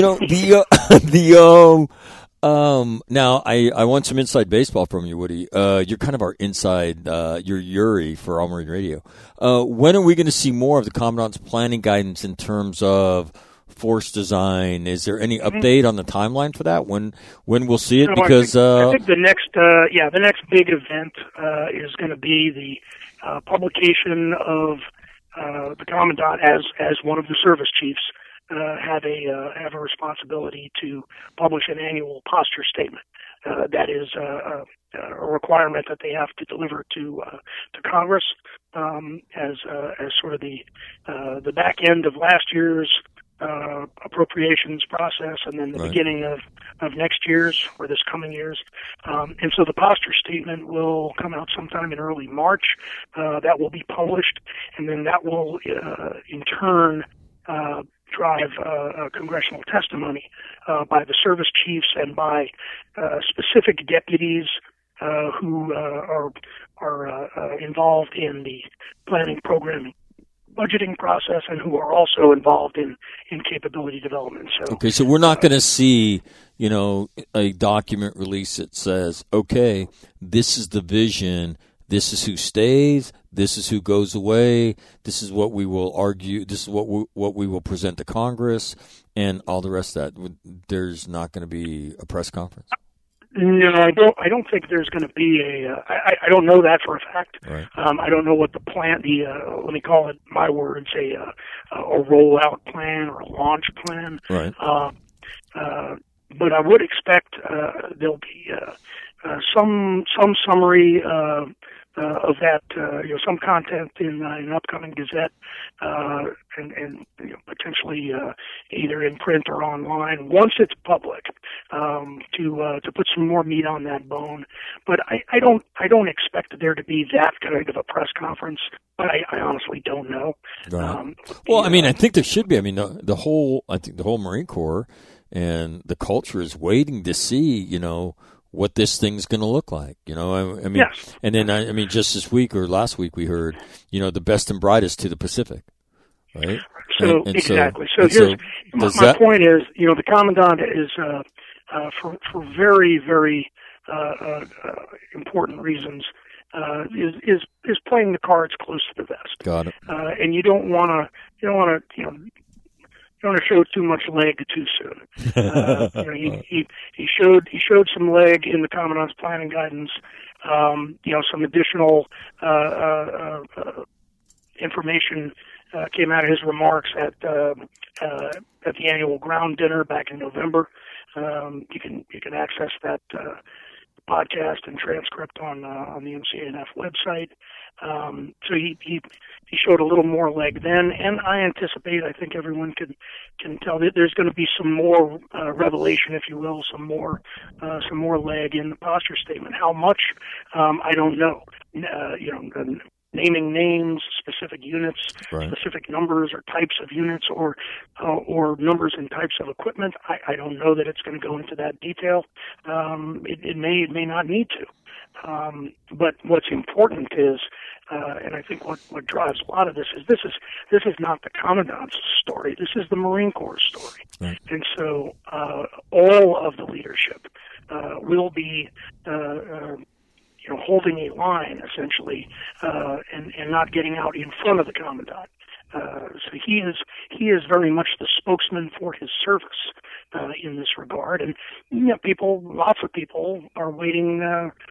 Now I want some inside baseball from you, Woody. You're kind of our inside, you're Yuri for All Marine Radio. When are we going to see more of the Commandant's Planning Guidance in terms of force design? Is there any update on the timeline for that? When we'll see it? Because I think the next big event is going to be the publication of the Commandant as one of the service chiefs. Have a responsibility to publish an annual posture statement. That is a requirement that they have to deliver to Congress as sort of the back end of last year's appropriations process, and then the beginning of next year's or this coming year's. And so the posture statement will come out sometime in early March. That will be published, and then that will in turn drive congressional testimony by the service chiefs and by specific deputies who are involved in the planning, programming, budgeting process, and who are also involved in capability development. So we're not going to see a document release that says, okay, this is the vision. This is who stays. This is who goes away. This is what we will argue. This is what we will present to Congress, and all the rest of that. There's not going to be a press conference. No, I don't think there's going to be I don't know that for a fact. Right. I don't know what the plan. Let me call it my words, a rollout plan or a launch plan. Right. But I would expect there'll be some summary of that, some content in an upcoming Gazette, and potentially either in print or online once it's public, to put some more meat on that bone. But I don't expect there to be that kind of a press conference. But I honestly don't know. Right. Well, I mean, I think there should be. I mean, the whole Marine Corps and the culture is waiting to see, what this thing's going to look like. I mean, yes. And then I mean, just this week or last week we heard, the best and brightest to the Pacific, right? So and exactly. So here's my point is, the commandant is for very, very important reasons. Is playing the cards close to the vest. Got it. And you don't want to show too much leg too soon. He showed some leg in the commandant's plan and guidance. Some additional information came out of his remarks at the annual ground dinner back in November. You can access that podcast and transcript on the MCANF website. So he showed a little more leg then, and I think everyone can tell that there's going to be some more revelation, if you will, some more leg in the posture statement. How much, I don't know. Naming names, specific units, right. Specific numbers or types of units, or numbers and types of equipment. I don't know that it's going to go into that detail. It may not need to. But what's important is, and I think what drives a lot of this is not the commandant's story. This is the Marine Corps story, right. And so all of the leadership will be. Holding a line essentially, and not getting out in front of the commandant. So he is very much the spokesman for his service in this regard, and lots of people are waiting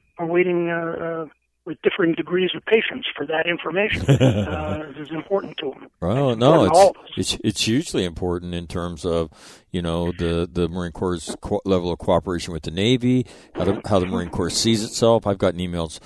with differing degrees of patience for that information. This is important to them. Well, no, it's hugely important in terms of the Marine Corps' level of cooperation with the Navy, how the Marine Corps sees itself. I've gotten emails,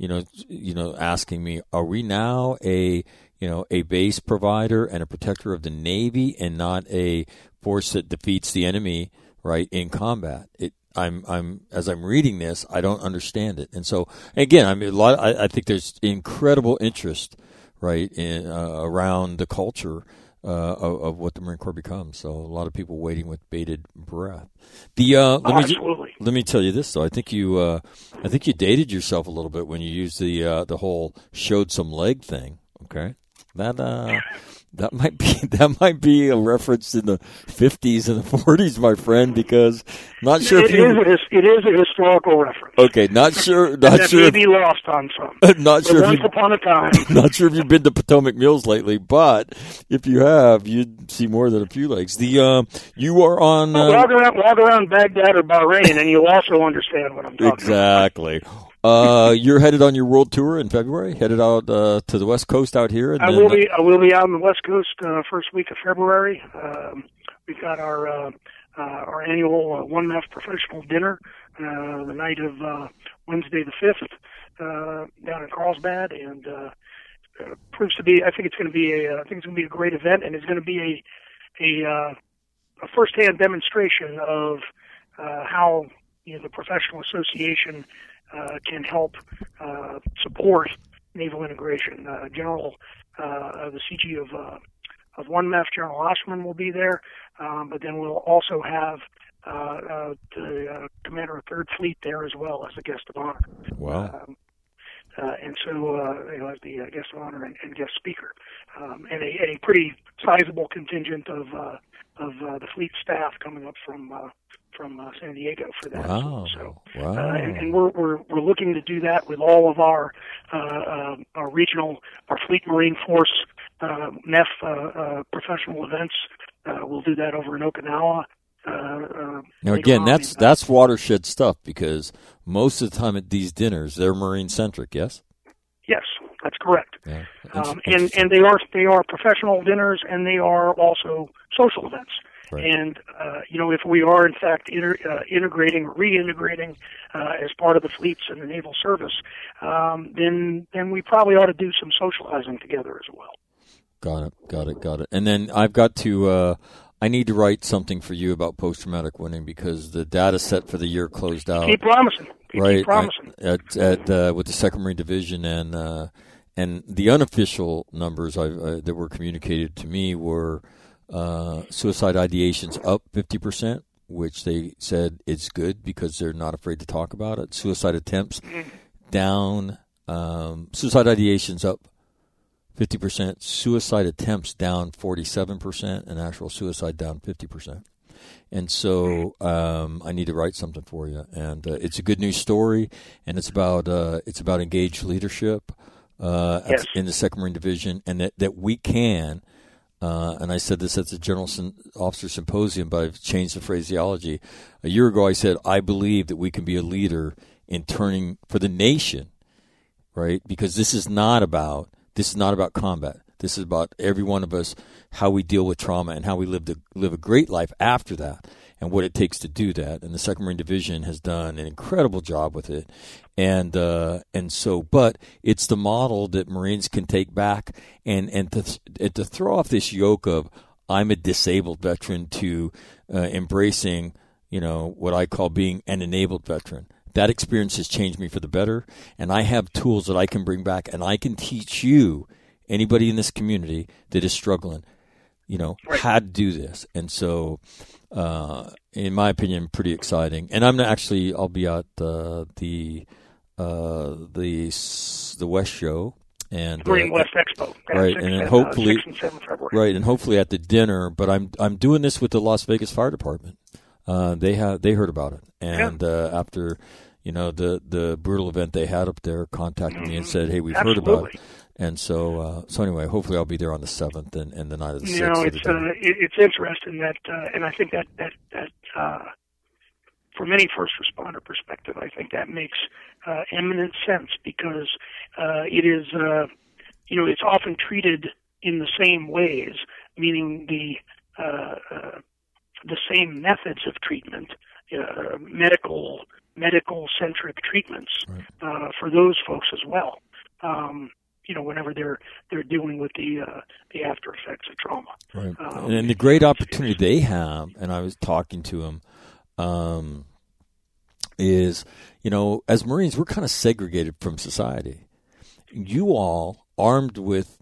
asking me, are we now a base provider and a protector of the Navy and not a force that defeats the enemy, right, in combat? As I'm reading this, I don't understand it, and so again, I think there's incredible interest, right, in around the culture of what the Marine Corps becomes. So a lot of people waiting with bated breath. Absolutely. Let me tell you this though. I think you dated yourself a little bit when you used the whole showed some leg thing. Okay, that might be a reference in the 50s and the 40s, my friend, because not sure it is a historical reference. Okay, not sure that may be lost on some. Not sure. Once upon a time. Not sure if you've been to Potomac Mills lately, but if you have, you'd see more than a few legs. You are on walk around Baghdad or Bahrain, and you'll also understand what I'm talking exactly. about. You're headed on your world tour in February. Headed out to the West Coast out here. And I will be out on the West Coast first week of February. We've got our annual One MEF professional dinner the night of Wednesday the 5th down in Carlsbad, and proves to be. I think it's going to be a great event, and it's going to be a firsthand demonstration of how the professional association can help support naval integration. The CG of One MEF, General Oshman, will be there, but then we'll also have the commander of 3rd Fleet there as well as a guest of honor. Wow. And so as the guest of honor and guest speaker, and a pretty sizable contingent of the fleet staff coming up from San Diego for that. Wow. So, wow. And we're looking to do that with all of our regional, our Fleet Marine Force MEF professional events. We'll do that over in Okinawa. Now again, that's watershed stuff, because most of the time at these dinners they're Marine centric. Yes. Yes, that's correct. Yeah. And they are professional dinners, and they are also social events. And, if we are, in fact, integrating or reintegrating as part of the fleets and the naval service, then we probably ought to do some socializing together as well. Got it. And then I've got to, I need to write something for you about post-traumatic winning because the data set for the year closed out. Keep promising. Keep promising. With the 2nd Marine Division and the unofficial numbers that were communicated to me were suicide ideations up 50%, which they said it's good because they're not afraid to talk about it. Suicide attempts down, suicide ideations up 50%, suicide attempts down 47%, and actual suicide down 50%. And so I need to write something for you, and it's a good news story, and it's about engaged leadership in the 2nd Marine Division, and that we can. And I said this at the General Officer Symposium, but I've changed the phraseology. A year ago, I said I believe that we can be a leader in turning for the nation, right? Because this is not about combat. This is about every one of us, how we deal with trauma and how we live a great life after that and what it takes to do that. And the 2nd Marine Division has done an incredible job with it. And so, but it's the model that Marines can take back and to throw off this yoke of I'm a disabled veteran to embracing, what I call being an enabled veteran. That experience has changed me for the better, and I have tools that I can bring back, and I can teach you, anybody in this community that is struggling, how to do this. And so, in my opinion, pretty exciting. And I'll be at the West Show and Marine West Expo, right, and then hopefully 6 and 7 February. Right, and hopefully at the dinner. But I'm doing this with the Las Vegas Fire Department. They heard about it, and after the brutal event they had up there, contacted me and said, "Hey, we've heard about it." And so anyway, hopefully I'll be there on the 7th and the night of the 6th. It's interesting that, and I think that from any first responder perspective, I think that makes eminent sense because it is, it's often treated in the same ways, meaning the same methods of treatment, medical-centric treatments for those folks as well. Whenever they're dealing with the after effects of trauma. Right. And the great opportunity they have, and I was talking to them, is, as Marines, we're kind of segregated from society. You all, armed with,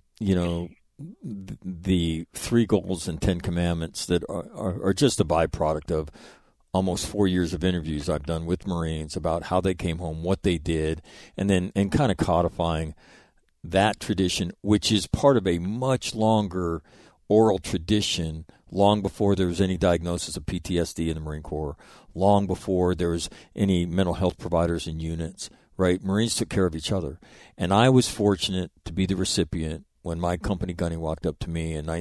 the 3 goals and 10 commandments that are just a byproduct of almost 4 years of interviews I've done with Marines about how they came home, what they did, and kind of codifying that tradition, which is part of a much longer oral tradition, long before there was any diagnosis of PTSD in the Marine Corps, long before there was any mental health providers in units, right? Marines took care of each other. And I was fortunate to be the recipient when my company gunny walked up to me in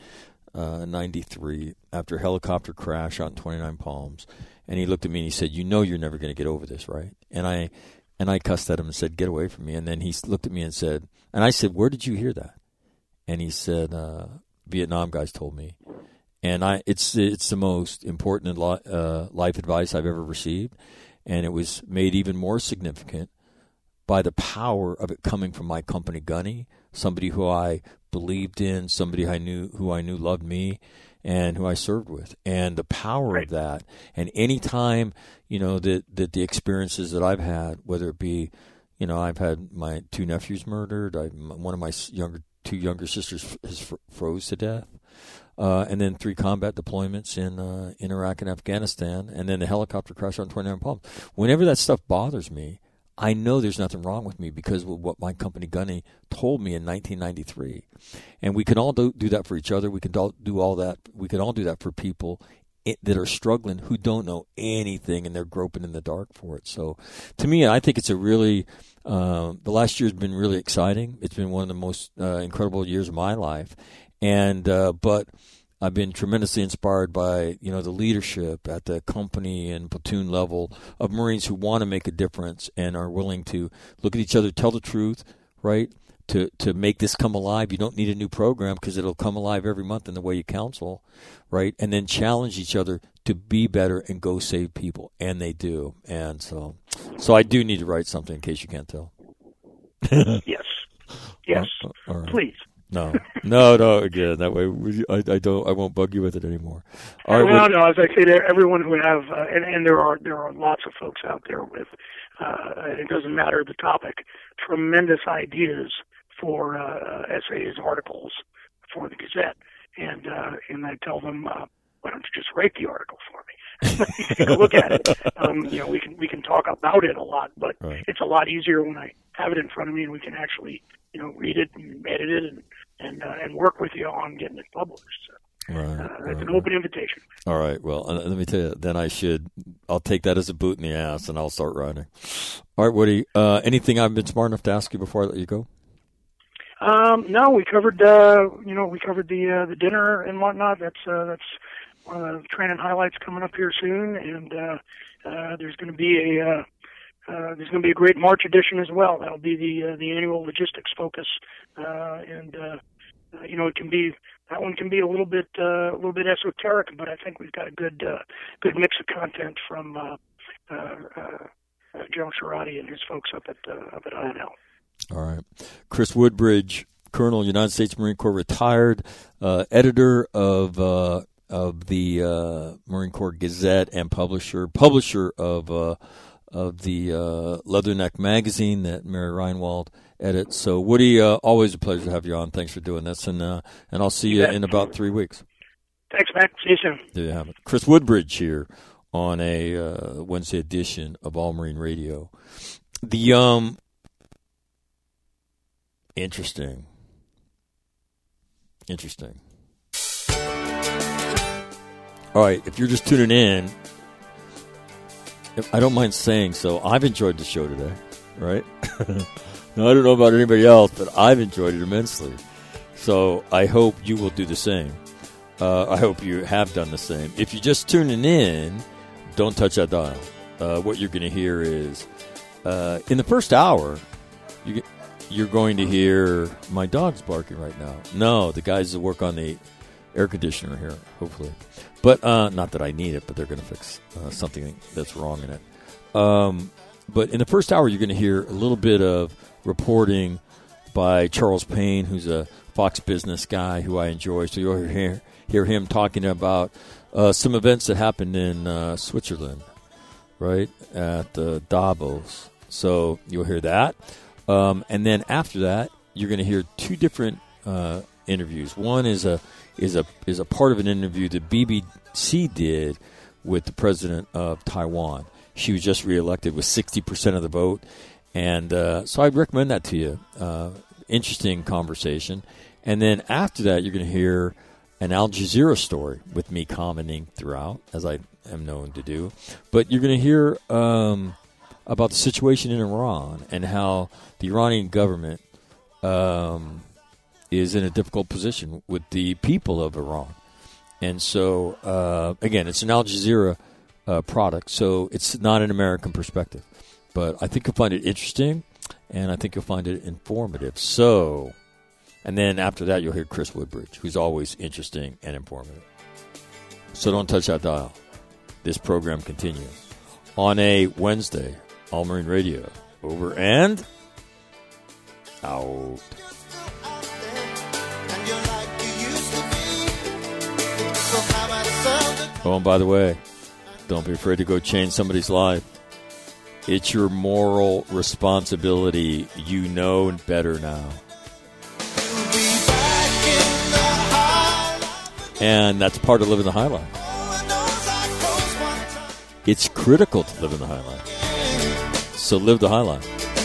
1993 after a helicopter crash out in 29 Palms. And he looked at me and he said, you're never going to get over this, right? And I cussed at him and said, get away from me. And then he looked at me and said, and I said, where did you hear that? And he said, Vietnam guys told me. And it's the most important life advice I've ever received. And it was made even more significant by the power of it coming from my company gunny, somebody who I believed in, somebody who I knew loved me, and who I served with, and the power of that. And any time, that the experiences that I've had, whether it be, I've had my 2 nephews murdered, one of my two younger sisters has froze to death, and then 3 combat deployments in Iraq and Afghanistan, and then the helicopter crash on 29 Palms. Whenever that stuff bothers me, I know there's nothing wrong with me because of what my company gunny told me in 1993. And we can all do that for each other. We can all do all that. We can all do that for people that are struggling who don't know anything and they're groping in the dark for it. So to me, I think it's a really, the last year has been really exciting. It's been one of the most incredible years of my life. And, but I've been tremendously inspired by, the leadership at the company and platoon level of Marines who want to make a difference and are willing to look at each other, tell the truth, right? to make this come alive. You don't need a new program because it'll come alive every month in the way you counsel, right? And then challenge each other to be better and go save people, and they do. And so I do need to write something in case you can't tell. Yes. Yes. All right. Please. No. Again, that way I won't bug you with it anymore. All right. No. As I say to everyone who have, and there are lots of folks out there with, it doesn't matter the topic, tremendous ideas for essays, articles for the Gazette, and I tell them, why don't you just write the article for me? Take a look at it. We can talk about it a lot, but right. It's a lot easier when I have it in front of me and we can actually read it and edit it and work with you on getting it published. So, it's an open invitation. All right. Well, let me tell you. Then I'll take that as a boot in the ass and I'll start writing. All right, Woody. Anything I've been smart enough to ask you before I let you go? No, we covered the dinner and whatnot. That's one of the training highlights coming up here soon, and there's going to be a great March edition as well. That'll be the annual logistics focus, and that one can be a little bit esoteric, but I think we've got a good mix of content from Joe Cerati and his folks up at INL. All right, Chris Woodbridge, Colonel, United States Marine Corps, retired, editor of the Marine Corps Gazette and publisher of the Leatherneck magazine that Mary Reinwald edits. So, Woody, always a pleasure to have you on. Thanks for doing this, and I'll see you in about 3 weeks. Thanks, Matt. See you soon. There you have it. Chris Woodbridge here on a Wednesday edition of All Marine Radio. The interesting. All right, if you're just tuning in, I don't mind saying so. I've enjoyed the show today, right? Now, I don't know about anybody else, but I've enjoyed it immensely. So I hope you will do the same. I hope you have done the same. If you're just tuning in, don't touch that dial. What you're going to hear is, in the first hour, you're going to hear my dog's barking right now. No, the guys that work on the air conditioner here, hopefully. But not that I need it, but they're going to fix something that's wrong in it. But in the first hour, you're going to hear a little bit of reporting by Charles Payne, who's a Fox Business guy who I enjoy. So you'll hear him talking about some events that happened in Switzerland, right, at Davos. So you'll hear that. And then after that, you're going to hear two different interviews. One is a part of an interview that BBC did with the president of Taiwan. She was just reelected with 60% of the vote, and so I'd recommend that to you. Interesting conversation. And then after that, you're going to hear an Al Jazeera story with me commenting throughout, as I am known to do. But you're going to hear about the situation in Iran and how the Iranian government is in a difficult position with the people of Iran. And so, again, it's an Al Jazeera product, so it's not an American perspective. But I think you'll find it interesting, and I think you'll find it informative. So, and then after that, you'll hear Chris Woodbridge, who's always interesting and informative. So don't touch that dial. This program continues on a Wednesday. All Marine Radio. Over and out. Oh, and by the way, don't be afraid to go change somebody's life. It's your moral responsibility. You know better now. And that's part of living the high life. It's critical to live in the high life. So live the high life.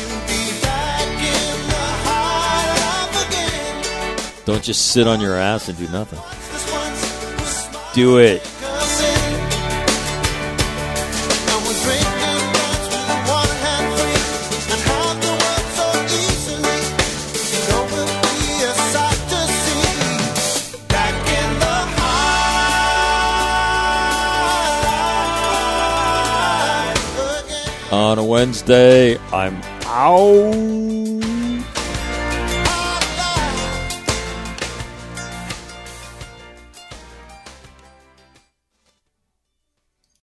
Don't just sit on your ass and do nothing. Do it. On a Wednesday, I'm out.